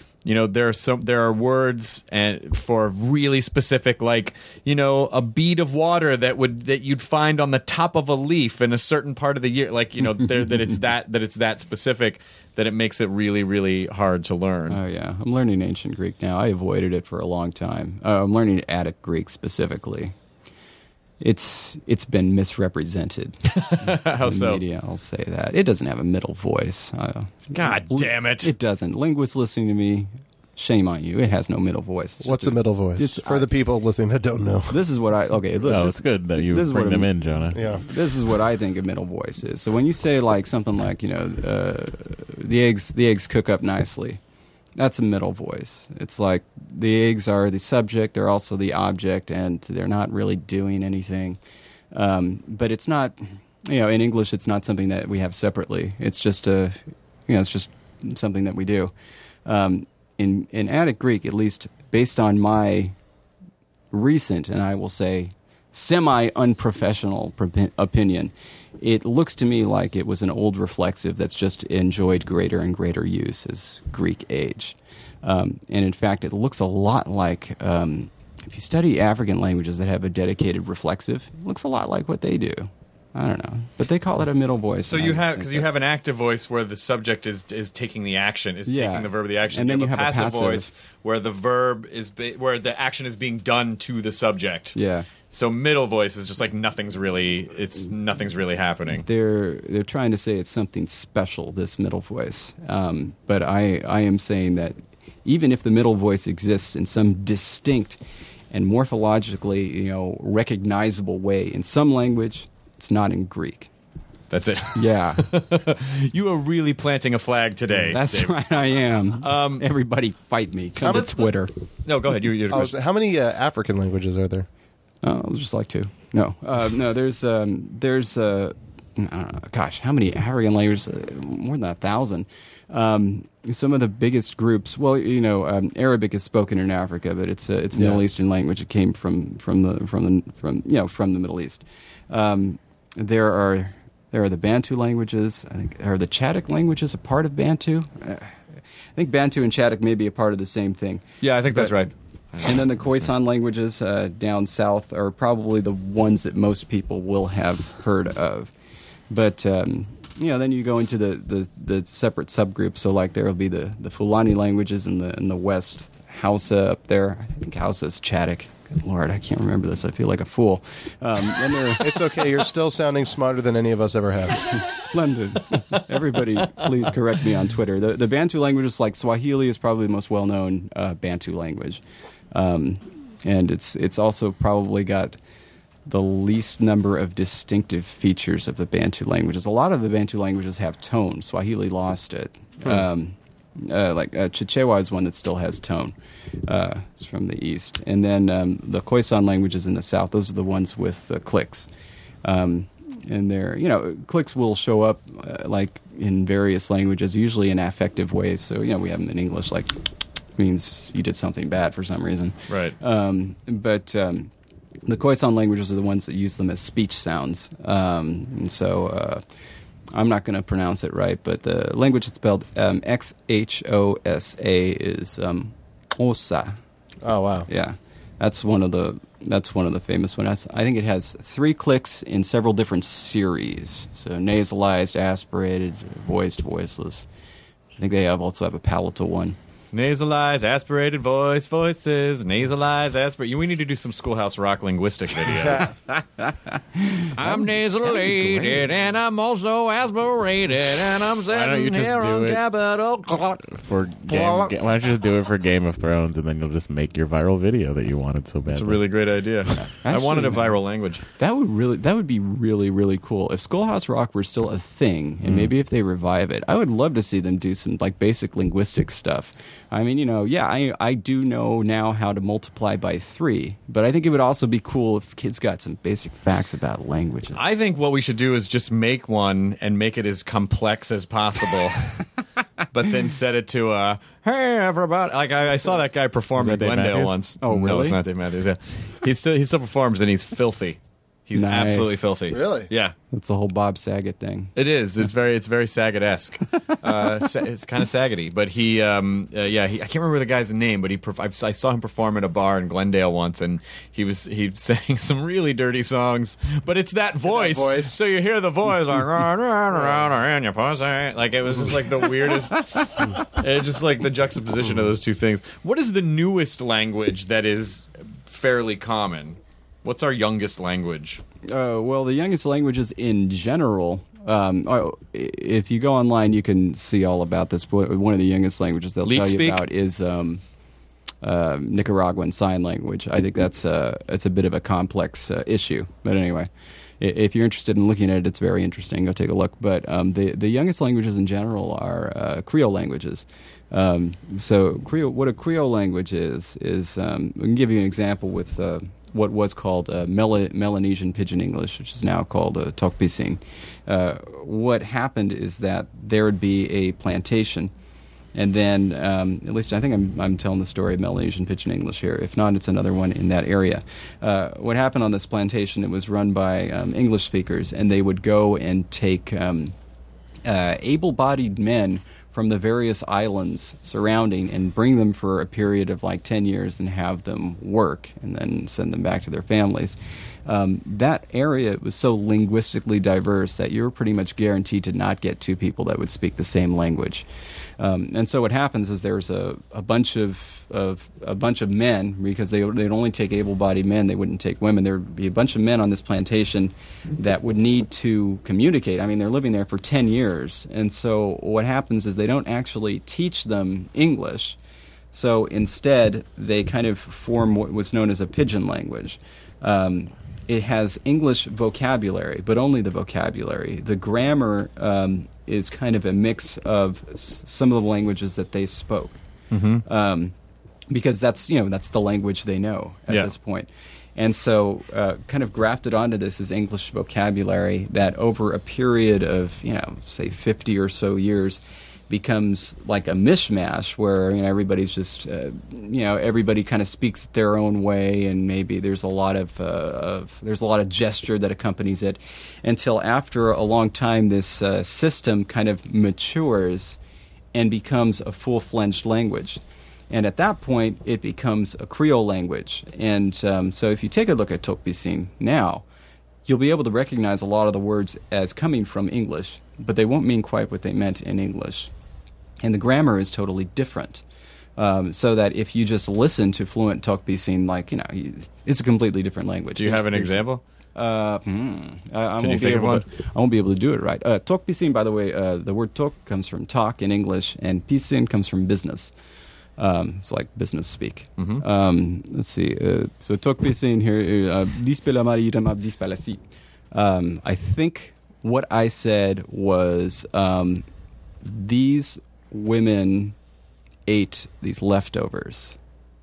are words and for really specific, like, a bead of water that you'd find on the top of a leaf in a certain part of the year, like, that it's that specific that it makes it really, really hard to learn. Oh yeah, I'm learning ancient Greek now. I avoided it for a long time. I'm learning Attic Greek specifically. It's been misrepresented How in the so? media. I'll say that it doesn't have a middle voice. God damn it! It doesn't. Linguists listening to me, shame on you. It has no middle voice. What's a middle voice? For the people listening that don't know. This is what look. It's good that you bring them in, Jonah. Yeah. This is what I think a middle voice is. So when you say like something like the eggs cook up nicely, that's a middle voice. It's like the eggs are the subject, they're also the object, and they're not really doing anything. But it's not, in English, it's not something that we have separately. It's just it's just something that we do. In Attic Greek, at least based on my recent, and I will say semi-unprofessional opinion, it looks to me like it was an old reflexive that's just enjoyed greater and greater use as Greek age. And in fact, it looks a lot like, if you study African languages that have a dedicated reflexive, it looks a lot like what they do. I don't know, but they call it a middle voice. So you have an active voice where the subject is taking the action, taking the verb of the action. And then you have a passive voice where the verb where the action is being done to the subject. Yeah. So middle voice is just like nothing's really happening. They're trying to say it's something special, this middle voice. But I am saying that even if the middle voice exists in some distinct and morphologically, recognizable way in some language, it's not in Greek. That's it. Yeah. You are really planting a flag today. That's Dave. right, I am. Everybody fight me. Come to Twitter. No, go ahead. You How many African languages are there? Oh, just like 2. No, there's I don't know, gosh, how many African languages? More than 1,000. Some of the biggest groups. Well, Arabic is spoken in Africa, but it's a Middle Eastern language. It came from the Middle East. There are the Bantu languages. I think are the Chadic languages a part of Bantu? I think Bantu and Chadic may be a part of the same thing. Yeah, I think that's right. And then the Khoisan languages down south are probably the ones that most people will have heard of. But then you go into the separate subgroups. So like there will be the Fulani languages in the west, Hausa up there. I think Hausa is Chadic. Good Lord, I can't remember this. I feel like a fool. It's okay. You're still sounding smarter than any of us ever have. Splendid. Everybody, please correct me on Twitter. The Bantu languages, like Swahili, is probably the most well-known Bantu language. And it's also probably got the least number of distinctive features of the Bantu languages. A lot of the Bantu languages have tone. Swahili lost it. Chichewa is one that still has tone. It's from the east. And then the Khoisan languages in the south, those are the ones with clicks. And clicks will show up like in various languages, usually in affective ways. So, we have them in English, like means you did something bad for some reason. Right. But the Khoisan languages are the ones that use them as speech sounds. And so I'm not going to pronounce it right, but the language that's spelled Xhosa is Osa. Oh, wow. Yeah. That's one of the famous ones. I think it has 3 clicks in several different series. So nasalized, aspirated, voiced, voiceless. I think they also have a palatal one. Nasalized, aspirated voices, nasalized, aspirated. We need to do some Schoolhouse Rock linguistic videos. I'm nasalated, and I'm also aspirated, and I'm sitting here on Capitol. Why don't you just do it for Game of Thrones, and then you'll just make your viral video that you wanted so badly. That's a really great idea. Actually, I wanted a viral language. That would be really, really cool. If Schoolhouse Rock were still a thing, and maybe if they revive it, I would love to see them do some like basic linguistic stuff. I mean, I do know now how to multiply by 3, but I think it would also be cool if kids got some basic facts about languages. I think what we should do is just make one and make it as complex as possible, but then set it to hey, everybody. Like, I saw that guy perform in Dave Glendale Matthews? once. Oh, No, really? it's not Dave Matthews, yeah. He still performs, and he's filthy. He's Nice. absolutely filthy. Really? Yeah. That's the whole Bob Saget thing. It is. It's very Saget-esque. It's kind of Saggety, but he I can't remember the guy's name, but I saw him perform at a bar in Glendale once, and he sang some really dirty songs, but it's that voice. So you hear the voice like run around your pussy. Like, it was just like the weirdest. It's just like the juxtaposition of those two things. What is the newest language that is fairly common? What's our youngest language? Well, the youngest languages in general, if you go online, you can see all about this. But one of the youngest languages they'll tell you about is Nicaraguan Sign Language. I think it's a bit of a complex issue. But anyway, if you're interested in looking at it, it's very interesting. Go take a look. But the youngest languages in general are Creole languages. So what a Creole language is we can give you an example with what was called Melanesian Pidgin English, which is now called Tok Pisin. What happened is that there would be a plantation, and then, at least I think I'm telling the story of Melanesian Pidgin English here. If not, it's another one in that area. What happened on this plantation, it was run by English speakers, and they would go and take able-bodied men from the various islands surrounding and bring them for a period of like 10 years and have them work and then send them back to their families. That area was so linguistically diverse that you were pretty much guaranteed to not get two people that would speak the same language. And so what happens is there's a bunch of men, because they'd only take able-bodied men, they wouldn't take women. There would be a bunch of men on this plantation that would need to communicate. I mean, they're living there for 10 years. And so what happens is they don't actually teach them English. So instead, they kind of form what was known as a pidgin language. It has English vocabulary, but only the vocabulary. The grammar is kind of a mix of some of the languages that they spoke, because that's the language they know at this point. And so, kind of grafted onto this is English vocabulary that, over a period of say 50 or so years, becomes like a mishmash where everybody's just everybody kind of speaks their own way, and maybe there's a lot of gesture that accompanies it, until after a long time this system kind of matures and becomes a full-fledged language. And at that point, it becomes a Creole language. And so if you take a look at Tok Pisin now, you'll be able to recognize a lot of the words as coming from English, but they won't mean quite what they meant in English. And the grammar is totally different. So that if you just listen to fluent Tok Pisin, it's a completely different language. Do you have an example? I won't be able to do it right. Tok Pisin, by the way, the word tok comes from talk in English, and pisin comes from business. It's like business speak. Let's see. So Tok Pisin here, I think what I said was these women ate these leftovers.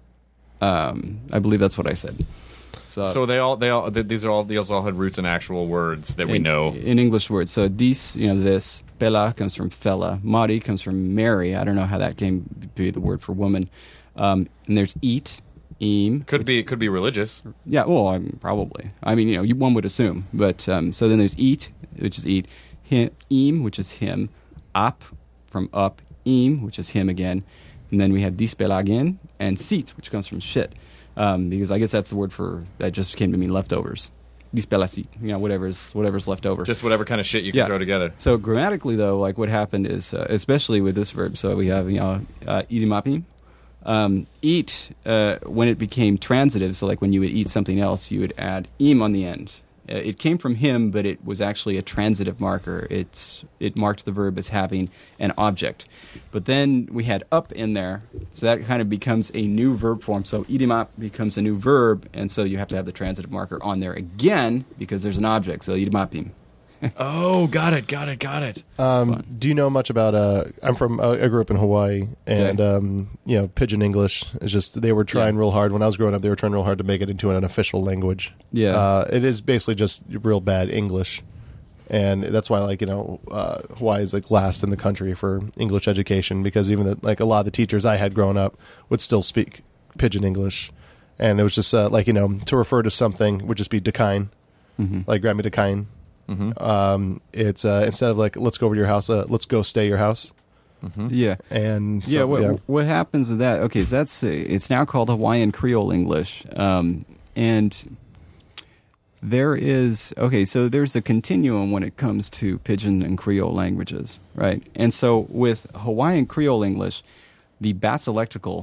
I believe that's what I said. So these all had roots in actual words that we know in English words. So dis, this. Pela comes from fella. Mari comes from marry. I don't know how that came to be the word for woman. And there's eat, im. Could be religious. Yeah, well, probably. I mean, one would assume. But so then there's eat, which is eat. Im, which is him. Ap, from up. Im, which is him again. And then we have dispela again. And sit, which comes from shit. Because I guess that's the word for that just came to mean leftovers. Dispela, whatever's left over. Just whatever kind of shit you can throw together. So grammatically, though, like what happened is, especially with this verb, so we have, idimapi. Eat, when it became transitive, so like when you would eat something else, you would add im on the end. It came from him, but it was actually a transitive marker. It marked the verb as having an object. But then we had up in there, so that kind of becomes a new verb form. So idimap becomes a new verb, and so you have to have the transitive marker on there again because there's an object. So idimapim. Oh, got it. Do you know much about? I grew up in Hawaii, and Pidgin English is just they were trying real hard when I was growing up. They were trying real hard to make it into an official language. Yeah, it is basically just real bad English, and that's why Hawaii is like last in the country for English education because even a lot of the teachers I had growing up would still speak Pidgin English, and it was just to refer to something would just be Dakain, like grab me Dakain. It's instead of like let's go over to your house, let's go stay your house. Yeah, and so, what happens with that? Okay, so it's now called Hawaiian Creole English, and there is so there's a continuum when it comes to Pidgin and Creole languages, right? And so with Hawaiian Creole English, the basilectal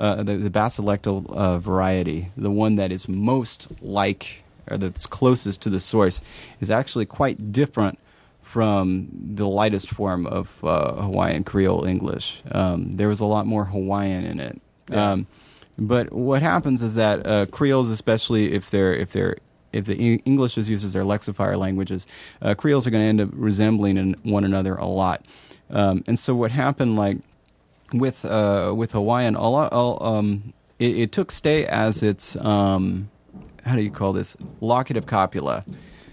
variety, the one that is most like or that's closest to the source, is actually quite different from the lightest form of Hawaiian Creole English. There was a lot more Hawaiian in it. Yeah. But what happens is that Creoles, especially if the English is used as their lexifier languages, Creoles are going to end up resembling one another a lot. And so what happened, like with Hawaiian, it took stay as its how do you call this? Locative copula.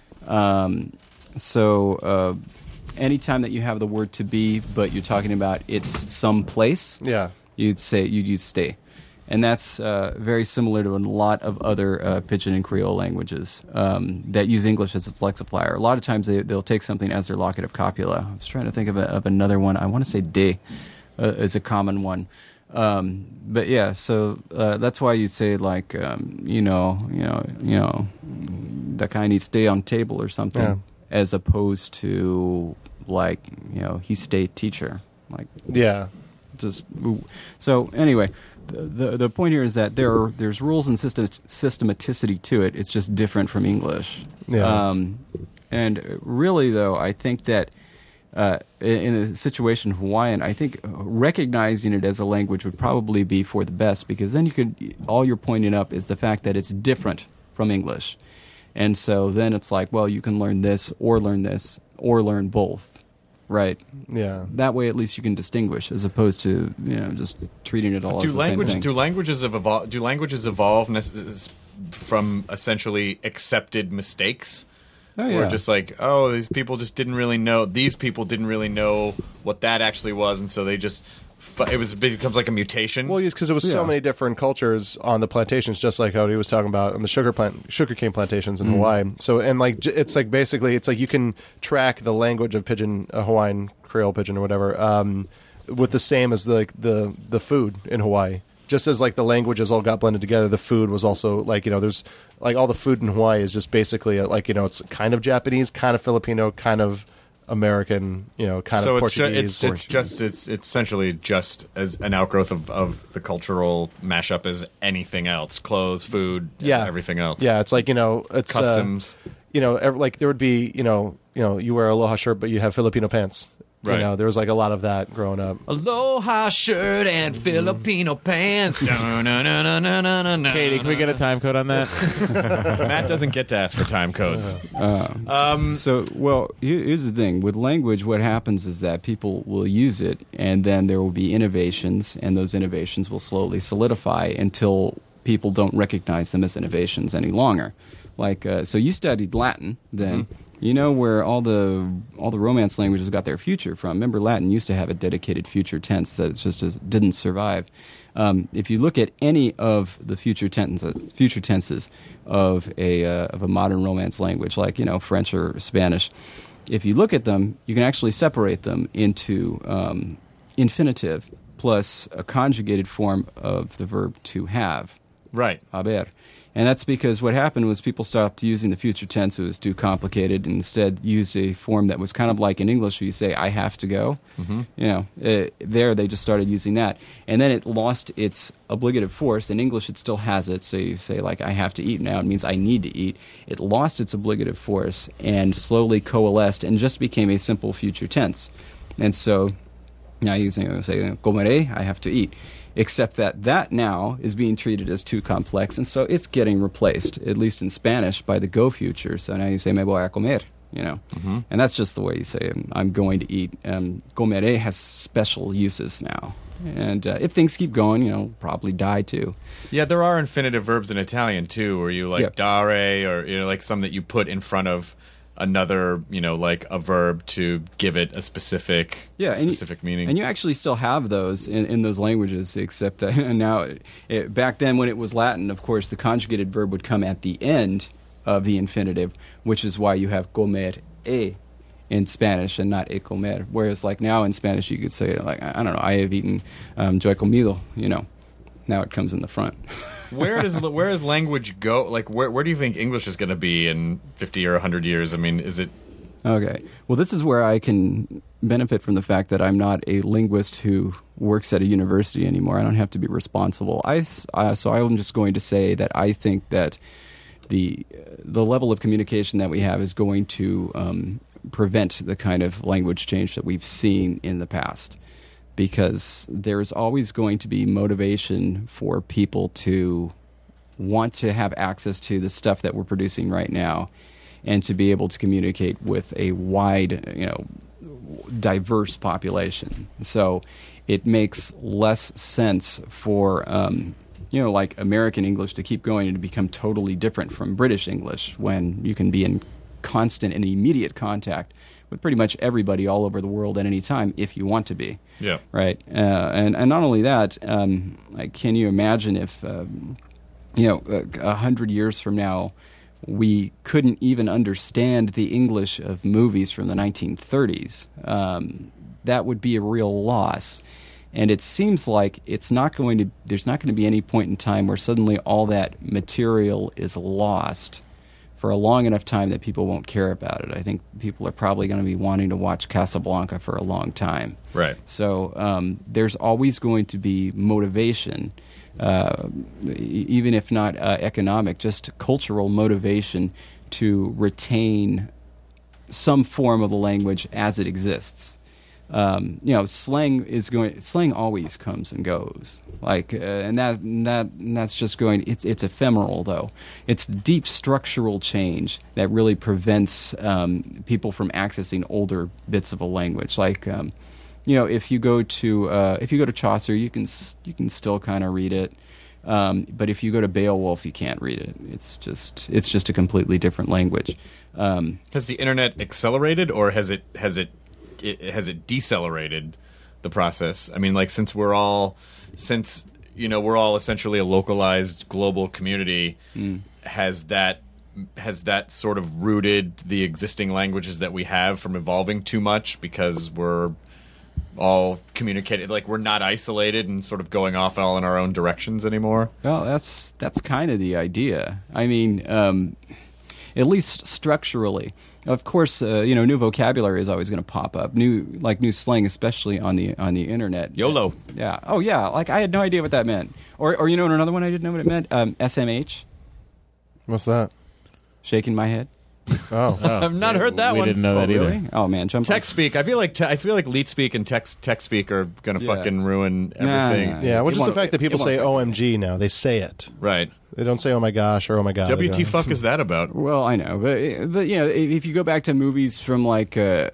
So anytime that you have the word to be, but you're talking about it's some place, you'd use stay. And that's very similar to a lot of other Pidgin and Creole languages that use English as its lexifier. A lot of times they'll take something as their locative copula. I was trying to think of another one. I want to say de is a common one. But yeah, so that's why you say like that kind of needs stay on table or something, as opposed to like he stayed teacher, like just so anyway. The point here is that there's rules and systematicity to it. It's just different from English. Yeah. And really, though, I think that in a situation of Hawaiian, I think recognizing it as a language would probably be for the best, because then all you're pointing up is the fact that it's different from English. And so then it's like, well, you can learn this or learn both. Right. Yeah. That way, at least you can distinguish, as opposed to just treating it all as the same thing. Do languages evolve from essentially accepted mistakes? Oh, yeah. Or just like, these people didn't really know what that actually was, and so they just it becomes like a mutation. Well, because there was so many different cultures on the plantations, just like how he was talking about on the sugarcane plantations in Hawaii. So, and like it's like basically it's like you can track the language of Pidgin, Hawaiian Creole Pidgin or whatever, with the same as the food in Hawaii. Just as like the languages all got blended together, the food was also like there's like all the food in Hawaii is just basically it's kind of Japanese, kind of Filipino, kind of American, kind of Portuguese. It's essentially just as an outgrowth of the cultural mashup as anything else: clothes, food, everything else. Yeah, it's like it's customs. Like there would be you wear Aloha shirt, but you have Filipino pants. Right. There was like a lot of that growing up. Aloha shirt and Filipino pants. Katie, can we get a time code on that? Matt doesn't get to ask for time codes. Here's the thing. With language, what happens is that people will use it, and then there will be innovations, and those innovations will slowly solidify until people don't recognize them as innovations any longer. Like, so you studied Latin then. Mm-hmm. You know where all the Romance languages got their future from. Remember, Latin used to have a dedicated future tense that didn't survive. If you look at any of the future tenses of a modern Romance language, like French or Spanish, if you look at them, you can actually separate them into infinitive plus a conjugated form of the verb to have. Right. Haber. And that's because what happened was people stopped using the future tense. It was too complicated, and instead used a form that was kind of like in English where you say, I have to go. Mm-hmm. There they just started using that. And then it lost its obligative force. In English, it still has it. So you say, like, I have to eat now. It means I need to eat. It lost its obligative force and slowly coalesced and just became a simple future tense. And so now you say, comeré, I have to eat. Except that now is being treated as too complex, and so it's getting replaced, at least in Spanish, by the go future. So now you say, me voy a comer. you know. And that's just the way you say I'm going to eat. Comere has special uses now. And if things keep going, you know, probably die too. Yeah, there are infinitive verbs in Italian too, where you like dare, or you know, like some that you put in front of another, you know, like a verb to give it a specific meaning. And you actually still have those in those languages, except that now, back then when it was Latin, of course, the conjugated verb would come at the end of the infinitive, which is why you have comer in Spanish and not e comer. Whereas like now in Spanish you could say, like, I don't know, I have eaten, yo he comido, you know. Now it comes in the front. Where does language go? Like, where do you think English is going to be in 50 or 100 years? I mean, is it... Okay. Well, this is where I can benefit from the fact that I'm not a linguist who works at a university anymore. I don't have to be responsible. So I'm just going to say that I think that the level of communication that we have is going to prevent the kind of language change that we've seen in the past. Because there's always going to be motivation for people to want to have access to the stuff that we're producing right now and to be able to communicate with a wide, you know, diverse population. So it makes less sense for, you know, like American English to keep going and to become totally different from British English when you can be in constant and immediate contact with pretty much everybody all over the world at any time if you want to be. Yeah. Right. And not only that, like, can you imagine if, you know, 100 years from now, we couldn't even understand the English of movies from the 1930s? That would be a real loss. And it seems like there's not going to be any point in time where suddenly all that material is lost for a long enough time that people won't care about it. I think people are probably going to be wanting to watch Casablanca for a long time. Right. So there's always going to be motivation, even if not economic, just cultural motivation to retain some form of the language as it exists. You know, slang always comes and goes. Like, and that's just going. It's ephemeral, though. It's deep structural change that really prevents people from accessing older bits of a language. Like, you know, if you go to Chaucer, you can still kind of read it. But if you go to Beowulf, you can't read it. It's just a completely different language. Has the internet accelerated, or has it decelerated the process? I mean, like, since we're all essentially a localized global community, has that sort of rooted the existing languages that we have from evolving too much because we're all communicated, like we're not isolated and sort of going off all in our own directions anymore? Well, that's kind of the idea. I mean, at least structurally. Of course, you know, new vocabulary is always going to pop up. New slang, especially on the internet. YOLO. Yeah. Oh, yeah. Like, I had no idea what that meant. Or you know, another one I didn't know what it meant. SMH. What's that? Shaking my head. Oh, I've not heard that one. We didn't know that either. Really? Oh man, Text speak. I feel like leet speak and text speak are going to fucking ruin everything. Nah. yeah. Which is the fact that people say OMG now. They say it. Right. They don't say oh my gosh or oh my god. WT fuck is that about? Well, I know, but you know, if you go back to movies from like the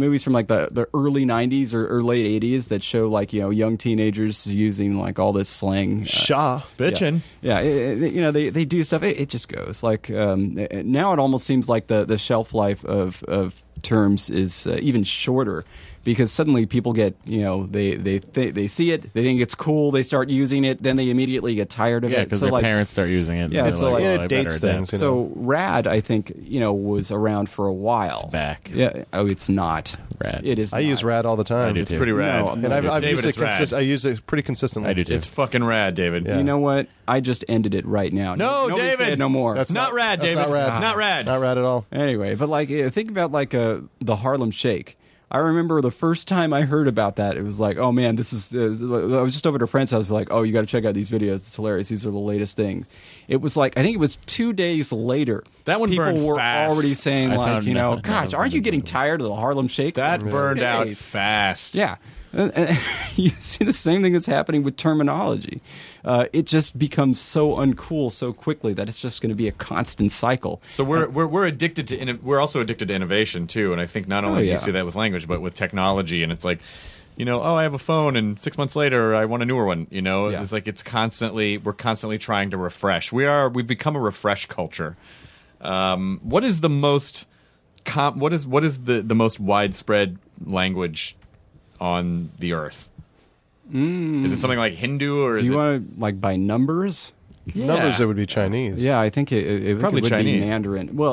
early '90s or late '80s that show, like, you know, young teenagers using like all this slang, Shaw bitchin'. Yeah, you know, they do stuff. It just goes like now it almost seems like the shelf life of terms is even shorter. Because suddenly people get, you know, they see it, they think it's cool, they start using it, then they immediately get tired of it. Yeah, because their parents start using it. Yeah, so like, it dates things. So rad, I think, you know, was around for a while. It's back. Yeah. Oh, it's not. Rad. It is. I use rad all the time. I do It's too. pretty rad. No, And I've David, used it's it I use it pretty consistently. I do too. It's fucking rad, David. Yeah. You know what? I just ended it right now. No, Nobody David! say it no more. That's Not rad, that's David. Not rad. Not rad. Not rad at all. Anyway, but like, think about like the Harlem Shake. I remember the first time I heard about that, it was like, oh man, this is. I was just over at a friend's house, like, oh, you got to check out these videos. It's hilarious. These are the latest things. It was like, I think it was 2 days later. That one people burned were fast. already saying, I like, found you know, no- gosh, no- aren't you getting tired of the Harlem Shake? That It's burned out days. fast. Yeah. And you see the same thing that's happening with terminology. It just becomes so uncool so quickly that it's just going to be a constant cycle. So we're addicted to we're also addicted to innovation too, and I think not only do you see that with language, but with technology. And it's like, I have a phone, and 6 months later I want a newer one. It's like we're constantly trying to refresh. We've become a refresh culture. What is the most what is the most widespread language on the earth? Is it something like Hindu, or do you want to by numbers? Yeah. Numbers, it would be Chinese. Yeah, I think it Probably would Chinese. be Mandarin. Well,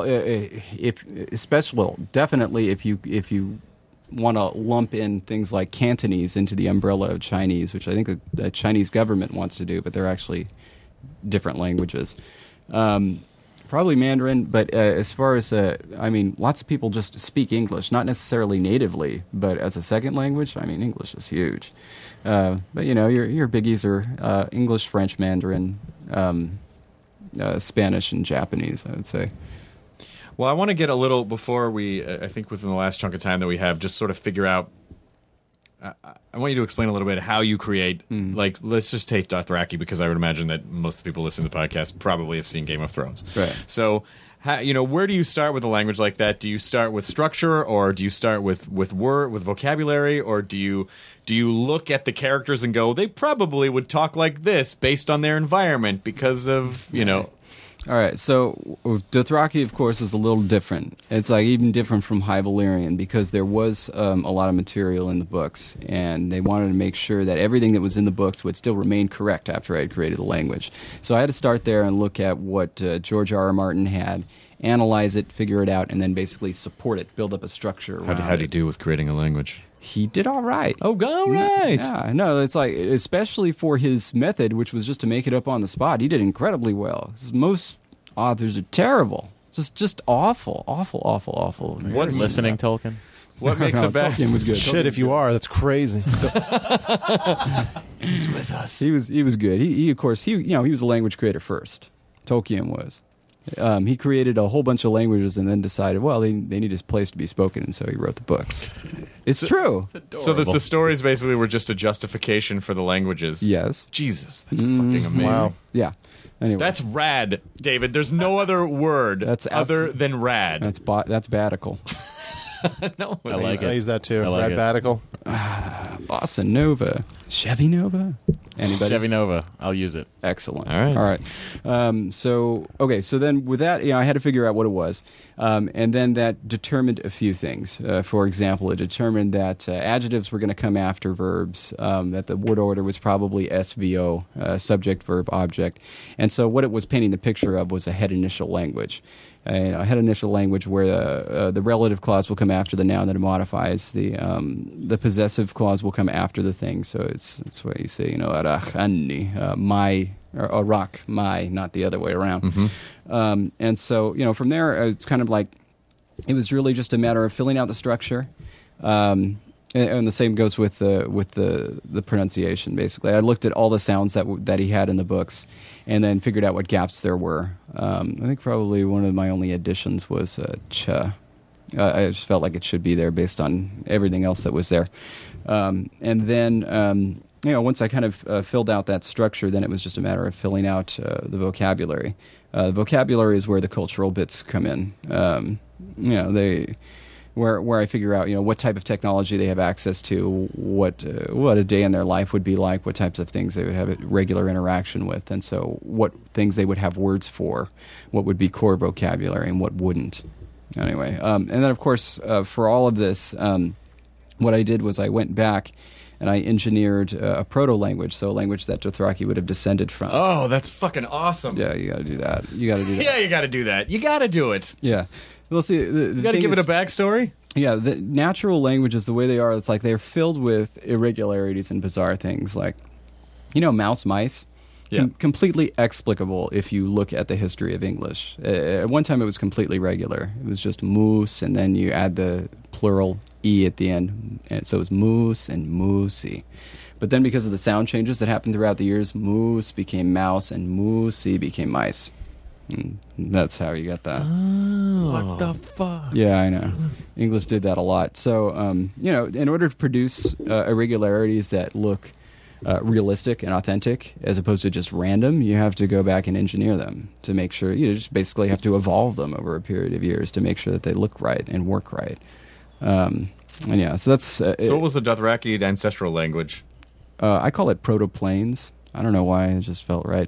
definitely if you want to lump in things like Cantonese into the umbrella of Chinese, which I think the Chinese government wants to do, but they're actually different languages. Probably Mandarin, but as far as, lots of people just speak English, not necessarily natively, but as a second language. English is huge. But, your biggies are English, French, Mandarin, Spanish, and Japanese, I would say. Well, I want to get a little, before we, I think within the last chunk of time that we have, just sort of figure out, I want you to explain a little bit how you create, let's just take Dothraki, because I would imagine that most of the people listening to the podcast probably have seen Game of Thrones. Right. So, where do you start with a language like that? Do you start with structure, or do you start with vocabulary, or do you look at the characters and go, they probably would talk like this based on their environment because of, All right, so Dothraki, of course, was a little different. It's even different from High Valyrian, because there was a lot of material in the books, and they wanted to make sure that everything that was in the books would still remain correct after I had created the language. So I had to start there and look at what George R. R. Martin had, analyze it, figure it out, and then basically support it, build up a structure around How did he do with creating a language? He did all right. Oh, all right. Yeah, no, it's especially for his method, which was just to make it up on the spot, he did incredibly well. Most authors are terrible. Just awful. What listening, Tolkien? What makes it bad? Tolkien was good. Shit, if you are, that's crazy. He's with us. He was good. He of course, he was a language creator first. Tolkien was. He created a whole bunch of languages and then decided, well, they need a place to be spoken, and so he wrote the books. It's true. So the stories basically were just a justification for the language?s Yes. Jesus, that's fucking amazing. Wow. Yeah. Anyway, That's rad, David. There's no other word other than rad. that's badical. No, I like I it. use that too. I like it. Radbatical. Bossa Nova. Chevy Nova? Anybody? Chevy Nova. I'll use it. Excellent. All right. So then with that, I had to figure out what it was. And then that determined a few things. For example, it determined that adjectives were going to come after verbs, that the word order was probably SVO, subject, verb, object. And so what it was painting the picture of was a head initial language. A head initial language where the relative clause will come after the noun that it modifies. The possessive clause will come after the thing. So it's what you say, arachani, my, or arak, my, not the other way around. Mm-hmm. And so, from there, it's kind of like, it was really just a matter of filling out the structure. And the same goes with the pronunciation. Basically, I looked at all the sounds that he had in the books, and then figured out what gaps there were. I think probably one of my only additions was ch. I just felt like it should be there based on everything else that was there. And then once I kind of filled out that structure, then it was just a matter of filling out the vocabulary. The vocabulary is where the cultural bits come in. Where I figure out, what type of technology they have access to, what a day in their life would be like, what types of things they would have regular interaction with, and so what things they would have words for, what would be core vocabulary and what wouldn't. Anyway, and then of course, for all of this, what I did was I went back and I engineered a proto-language, so a language that Dothraki would have descended from. Oh, that's fucking awesome. Yeah, you got to do that. Yeah, you got to do that. You got to do it. Yeah. Well, see, you got to give it a backstory. Yeah, the natural languages, the way they are, it's like they're filled with irregularities and bizarre things. Like, mouse, mice. Yeah. Completely explicable if you look at the history of English. At one time, it was completely regular. It was just moose, and then you add the plural E at the end. And so it was moose and moosey. But then because of the sound changes that happened throughout the years, moose became mouse, and moosey became mice. And that's how you get that. What the fuck? Yeah, I know. English did that a lot. So, in order to produce irregularities that look realistic and authentic, as opposed to just random, you have to go back and engineer them to make sure. You just basically have to evolve them over a period of years to make sure that they look right and work right. So that's. So what was the Dothraki ancestral language? I call it Proto-Plains. I don't know why, it just felt right.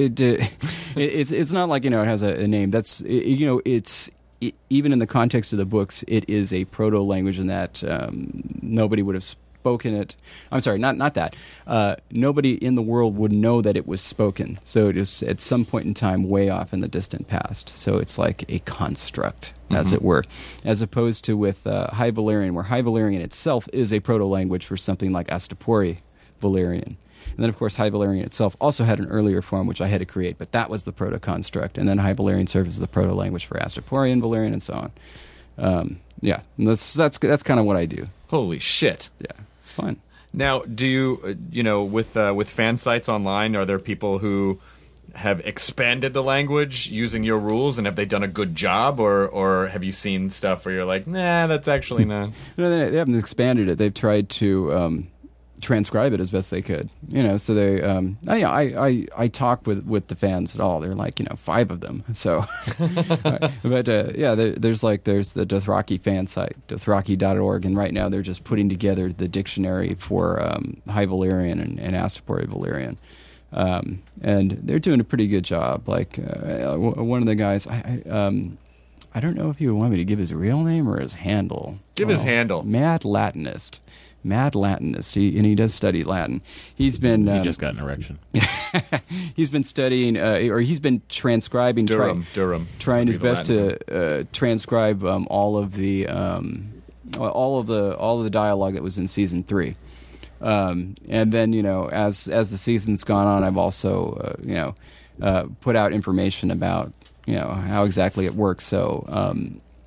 It's not like it has a name. That's even in the context of the books, it is a proto language in that nobody would have spoken it. I'm sorry, not that. Nobody in the world would know that it was spoken. So it is at some point in time way off in the distant past. So it's like a construct, as it were, as opposed to with High Valyrian, where High Valyrian itself is a proto language for something like Astapori Valyrian. And then, of course, High Valyrian itself also had an earlier form, which I had to create, but that was the proto-construct. And then High Valyrian served as the proto-language for Astaporian Valyrian and so on. And that's kind of what I do. Holy shit. Yeah, it's fun. Now, do you, with fan sites online, are there people who have expanded the language using your rules, and have they done a good job, or have you seen stuff where you're like, nah, that's actually not... No, they haven't expanded it. They've tried to... transcribe it as best they could, so they I talk with the fans at all. They're like 5 of them, so but there's the Dothraki fan site, dothraki.org, and right now they're just putting together the dictionary for High Valyrian and Astapori Valyrian, and they're doing a pretty good job. Like one of the guys, I don't know if you want me to give his real name or his handle. Give his handle. Mad Latinist. He does study Latin. He's been... he just got an erection. He's been studying, or he's been transcribing... Durham. Trying his best to transcribe all of the dialogue that was in season 3. And then, as the season's gone on, I've also, put out information about, how exactly it works. So...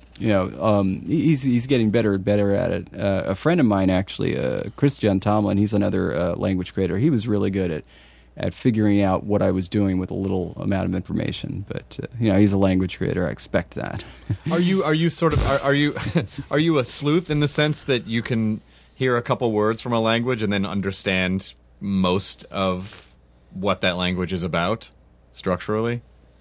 he's getting better and better at it. A friend of mine, actually, Christian Tomlin, he's another language creator. He was really good at figuring out what I was doing with a little amount of information. But he's a language creator. I expect that. Are you sort of are you a sleuth in the sense that you can hear a couple words from a language and then understand most of what that language is about structurally?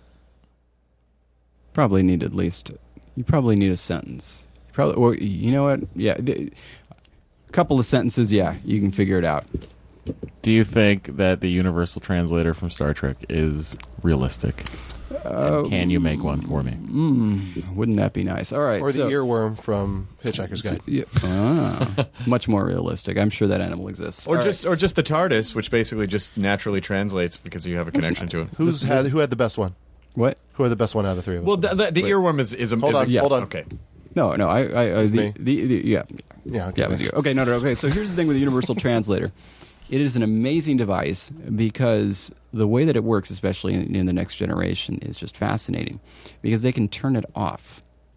Probably need at least. You probably need a sentence. Or you know what? Yeah, a couple of sentences. Yeah, you can figure it out. Do you think that the universal translator from Star Trek is realistic? And can you make one for me? Wouldn't that be nice? All right. Or the earworm from Hitchhiker's Guide. Much more realistic. I'm sure that animal exists. Or just the TARDIS, which basically just naturally translates because you have a connection to it. Who had the best one? What? Who had the best one out of the 3 of us? Well, the earworm is a... Hold on. Okay. No, me. Yeah, okay, it was you. Okay, no, okay. So here's the thing with the Universal Translator. It is an amazing device because the way that it works, especially in the next generation, is just fascinating. Because they can turn it off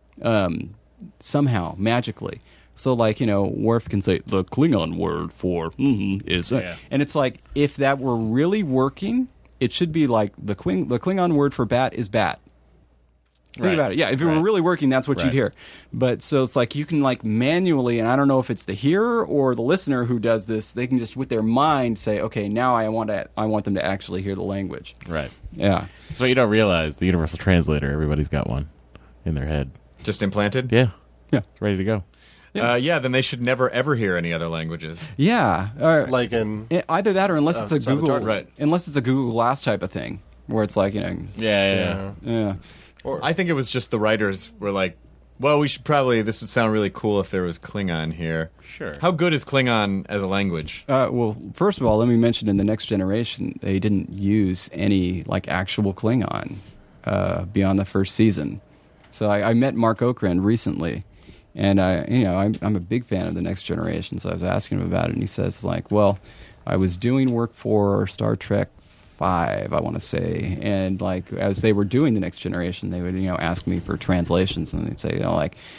somehow, magically. So, Worf can say, the Klingon word for is... Yeah. And it's like, if that were really working... It should be like the Klingon word for bat is bat. Think about it. Yeah, if it were really working, that's what you'd hear. But so it's like you can manually, and I don't know if it's the hearer or the listener who does this. They can just with their mind say, okay, now I want them to actually hear the language. Right. Yeah. So you don't realize the universal translator. Everybody's got one in their head. Just implanted? Yeah. Yeah. It's ready to go. Then they should never ever hear any other languages. Yeah, like in either that or unless it's a Google, right? Unless it's a Google Glass type of thing, where it's like Yeah. Or I think it was just the writers were like, well, this would sound really cool if there was Klingon here. Sure. How good is Klingon as a language? Well, first of all, let me mention in the Next Generation they didn't use any actual Klingon beyond the first season. So I met Mark Okrand recently. And I'm a big fan of the Next Generation, so I was asking him about it, and he says well, I was doing work for Star Trek 5, I want to say, and as they were doing the Next Generation, they would ask me for translations, and they'd say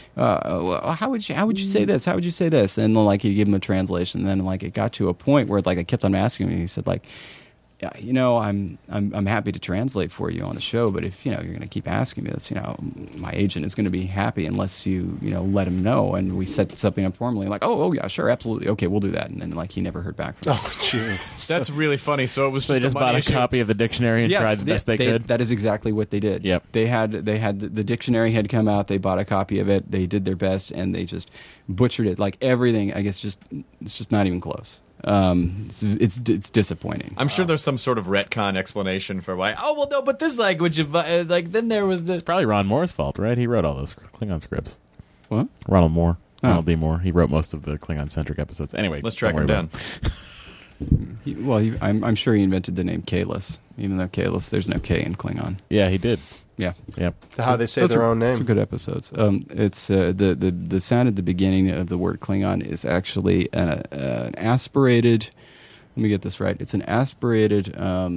how would you say this? How would you say this? And he'd give him a translation, and then it got to a point where I kept on asking him, and he said yeah, you know, I'm happy to translate for you on the show, but if, you know, you're going to keep asking me this, you know, my agent is going to be happy unless you know, let him know. And we set something up formally, like, oh yeah, sure, absolutely, okay, we'll do that. And then, like, he never heard back from me. Oh, jeez. That's really funny. So it was So they just bought a copy of the dictionary and tried the best they could? That is exactly what they did. Yep. They had the dictionary had come out, they bought a copy of it, they did their best, and they just butchered it. Like, everything, I guess, it's just not even close. It's disappointing. I'm sure there's some sort of retcon explanation for why. Oh well, no, but this language, like then there was this. It's probably Ron Moore's fault, right? He wrote all those Klingon scripts. What? Ronald Moore. Oh. Ronald D. Moore. He wrote most of the Klingon-centric episodes. Anyway, Let's track don't him worry down. about it. I'm sure he invented the name Kahless, even though Kahless, there's no K in Klingon. Yeah, he did. Yeah. Yep. How they say Those their are- own Those are name. good episodes. It's the sound at the beginning of the word Klingon is actually an aspirated. Let me get this right. It's an aspirated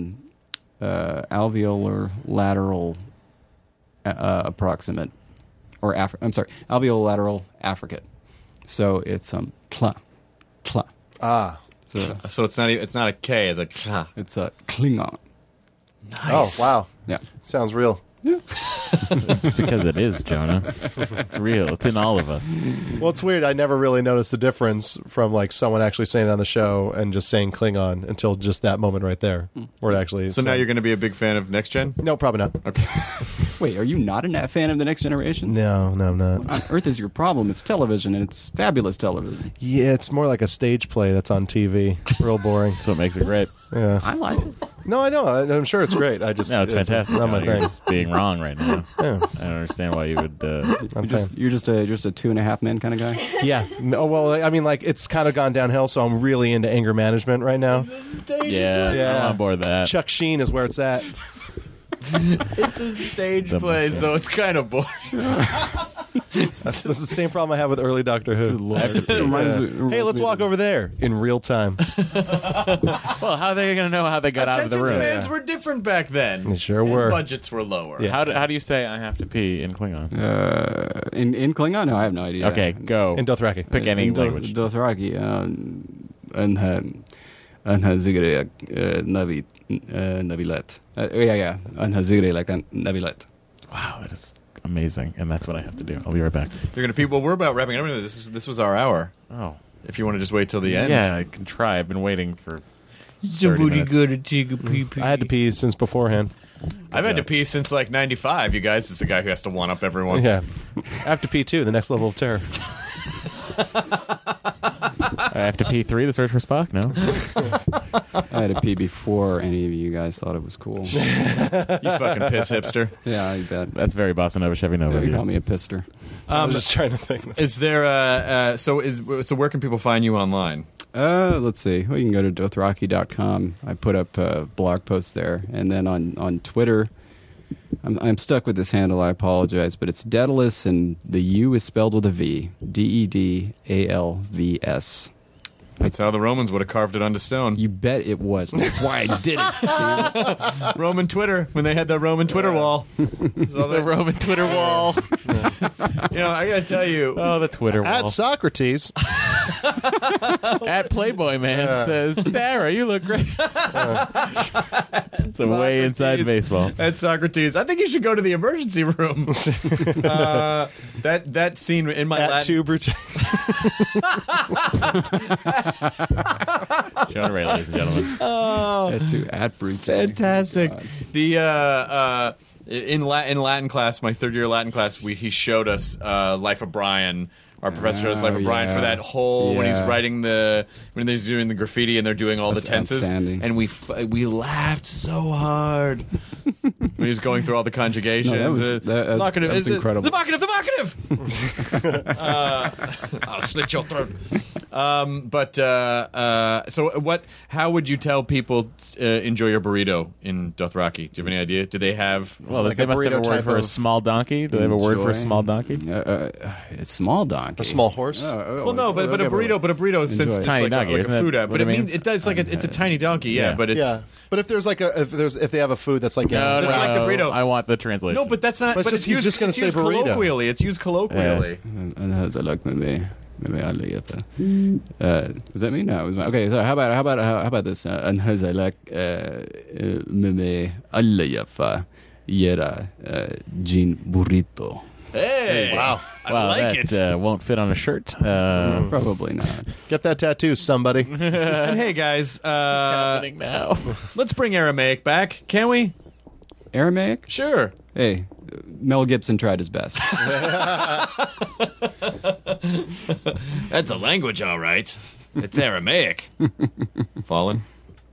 alveolar lateral approximate, or alveolar lateral affricate. So it's tla, tla. Ah. So it's not a K. It's a It's a Klingon. Nice. Oh, wow. Yeah. Sounds real. It's because it is, Jonah. It's real. It's in all of us. Well, it's weird. I never really noticed the difference from like someone actually saying it on the show and just saying Klingon until just that moment right there, where it actually. So now you're going to be a big fan of Next Gen? No, probably not. Okay. Wait, are you not a fan of The Next Generation? No, I'm not. What on earth is your problem? It's television, and it's fabulous television. Yeah, it's more like a stage play that's on TV. Real boring. That's what makes it great. Yeah. I like it. No, I know. I'm sure it's great. I just No, it's fantastic. Not my Jonah. You're thing. just being wrong right now. Yeah. I don't understand why you would. You're just a 2.5 men kind of guy. Yeah. No, well, I mean, like it's kind of gone downhill, so I'm really into anger management right now. Yeah, Yeah. I'm on board with that. Chuck Sheen is where it's at. It's a stage play, so it's kind of boring. That's the same problem I have with early Doctor Who. Hey, let's walk over. over there in real time. Well, how are they going to know how they got out of the Attention room? spans were different back then. They sure And were. budgets were lower. Yeah. How do you say I have to pee in Klingon? In Klingon? No, I have no idea. Okay, go. In Dothraki. Pick any language. Dothraki. Anha zigre navilet. Yeah. Anha zigre like navilet. Wow, that is amazing, and that's what I have to do. I'll be right back. They're going to well, we're about wrapping up. This was our hour. Oh, If you want to just wait till the end. yeah, I can try. I've been waiting for 30 minutes. to take a pee. I had to pee since beforehand. I've had to pee since like 95, you guys. It's a guy who has to one-up everyone. Yeah. I have to pee too. The next level of terror. I have to P3, the search for Spock? No. I had to pee before any of you guys thought it was cool. You fucking piss hipster. Yeah, I bet. That's very Bossa Nova Chevy Nova. They call me a pister. I was just trying to think. Is there so where can people find you online? Let's see. Well, you can go to dothraki.com. I put up blog posts there. And then on Twitter, I'm stuck with this handle. I apologize. But it's Daedalus, and the U is spelled with a V. Dedalvs. That's how the Romans would have carved it onto stone. You bet it was. That's why I did it. Roman Twitter, when they had the Roman Twitter wall. The Roman Twitter wall. You know, I got to tell you. Oh, the Twitter wall. At Socrates. At Playboy Man says, Sarah, you look great. It's a way inside baseball. At Socrates. I think you should go to the emergency room. That scene in my At Latin... two Brute. Jonah Ray, ladies and gentlemen. At Brute. Fantastic. The in Latin class, my third year Latin class, he showed us Life of Brian. Our professor showed us Life of Brian for that whole when he's writing when he's doing the graffiti and they're doing all That's the tenses, outstanding. and we laughed so hard when he was going through all the conjugations. No, that was incredible. The vocative. I'll slit your throat. So what? How would you tell people enjoy your burrito in Dothraki? Do you have any idea? Do they have? Well, Like they a must have a burrito word type for a of- small donkey. Do they have a word for a small donkey? It's small donkey. A small horse. Well, no, but a burrito is since Enjoy it. it's Tiny like donkey, a isn't that food what but it it means means? it does like it's a tiny donkey, Yeah. but it's Yeah. But if there's like if they have a food that's like No, That's like the burrito. I want the translation. no, but that's not. But But it's it's used just gonna it's say used burrito. colloquially. It's used colloquially. And has a like maybe. Meme alla yafa. Was that me? No, it was my. Okay, so how about this? Anhazalak meme alla yafa yera jean burrito. Hey, Wow. I Wow, like that it. won't fit on a shirt. Probably not. Get that tattoo, somebody. And hey, guys, Happening now. let's bring Aramaic back, can we? Aramaic? Sure. Hey, Mel Gibson tried his best. That's a language, all right. It's Aramaic. Fallen.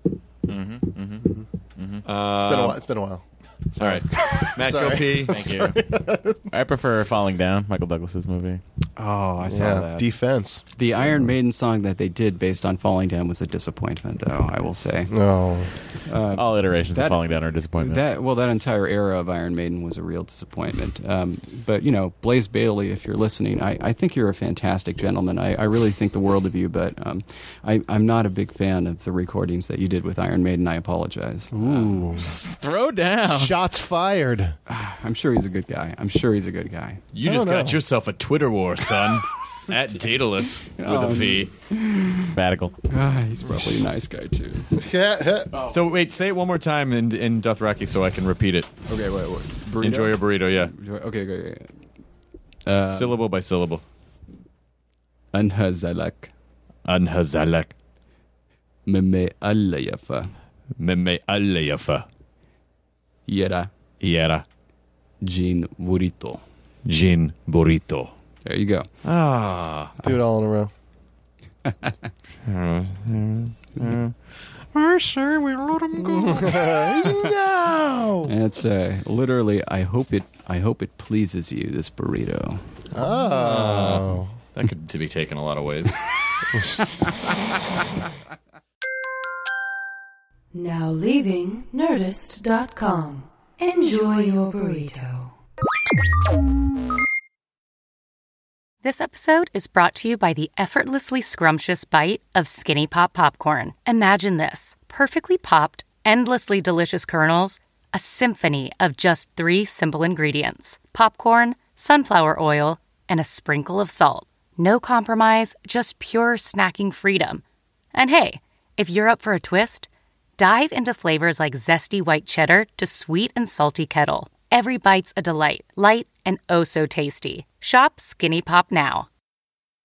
It's been a while. All right. Matt, Sorry. go pee. Thank you. I prefer Falling Down, Michael Douglas's movie. Oh, I saw that. Defense. The Iron Maiden song that they did based on Falling Down was a disappointment, though, I will say. No. All iterations of that- Falling Down are a disappointment. That entire era of Iron Maiden was a real disappointment. But, Blaze Bailey, if you're listening, I think you're a fantastic gentleman. I really think the world of you, but I'm not a big fan of the recordings that you did with Iron Maiden. I apologize. Throw down. Shots fired. I'm sure he's a good guy. You just got yourself a Twitter war, son. At Daedalus with a V. Sabbatical. He's probably a nice guy, too. So wait, say it one more time in Dothraki so I can repeat it. Okay, wait. Burrito? Enjoy your burrito, yeah. Okay. Syllable by syllable. Anhazalak Anhazalak meme alla yafa meme alla yafa yera yera jean burrito. Jin burrito. There you go. Ah. Do it all in a row. I say we let him go. No. And it's literally. I hope it pleases you. This burrito. Oh. That could be taken a lot of ways. Now leaving Nerdist.com. Enjoy your burrito. This episode is brought to you by the effortlessly scrumptious bite of Skinny Pop Popcorn. Imagine this. Perfectly popped, endlessly delicious kernels, a symphony of just 3 simple ingredients. Popcorn, sunflower oil, and a sprinkle of salt. No compromise, just pure snacking freedom. And hey, if you're up for a twist, dive into flavors like zesty white cheddar to sweet and salty kettle. Every bite's a delight, light and oh so tasty. Shop Skinny Pop now.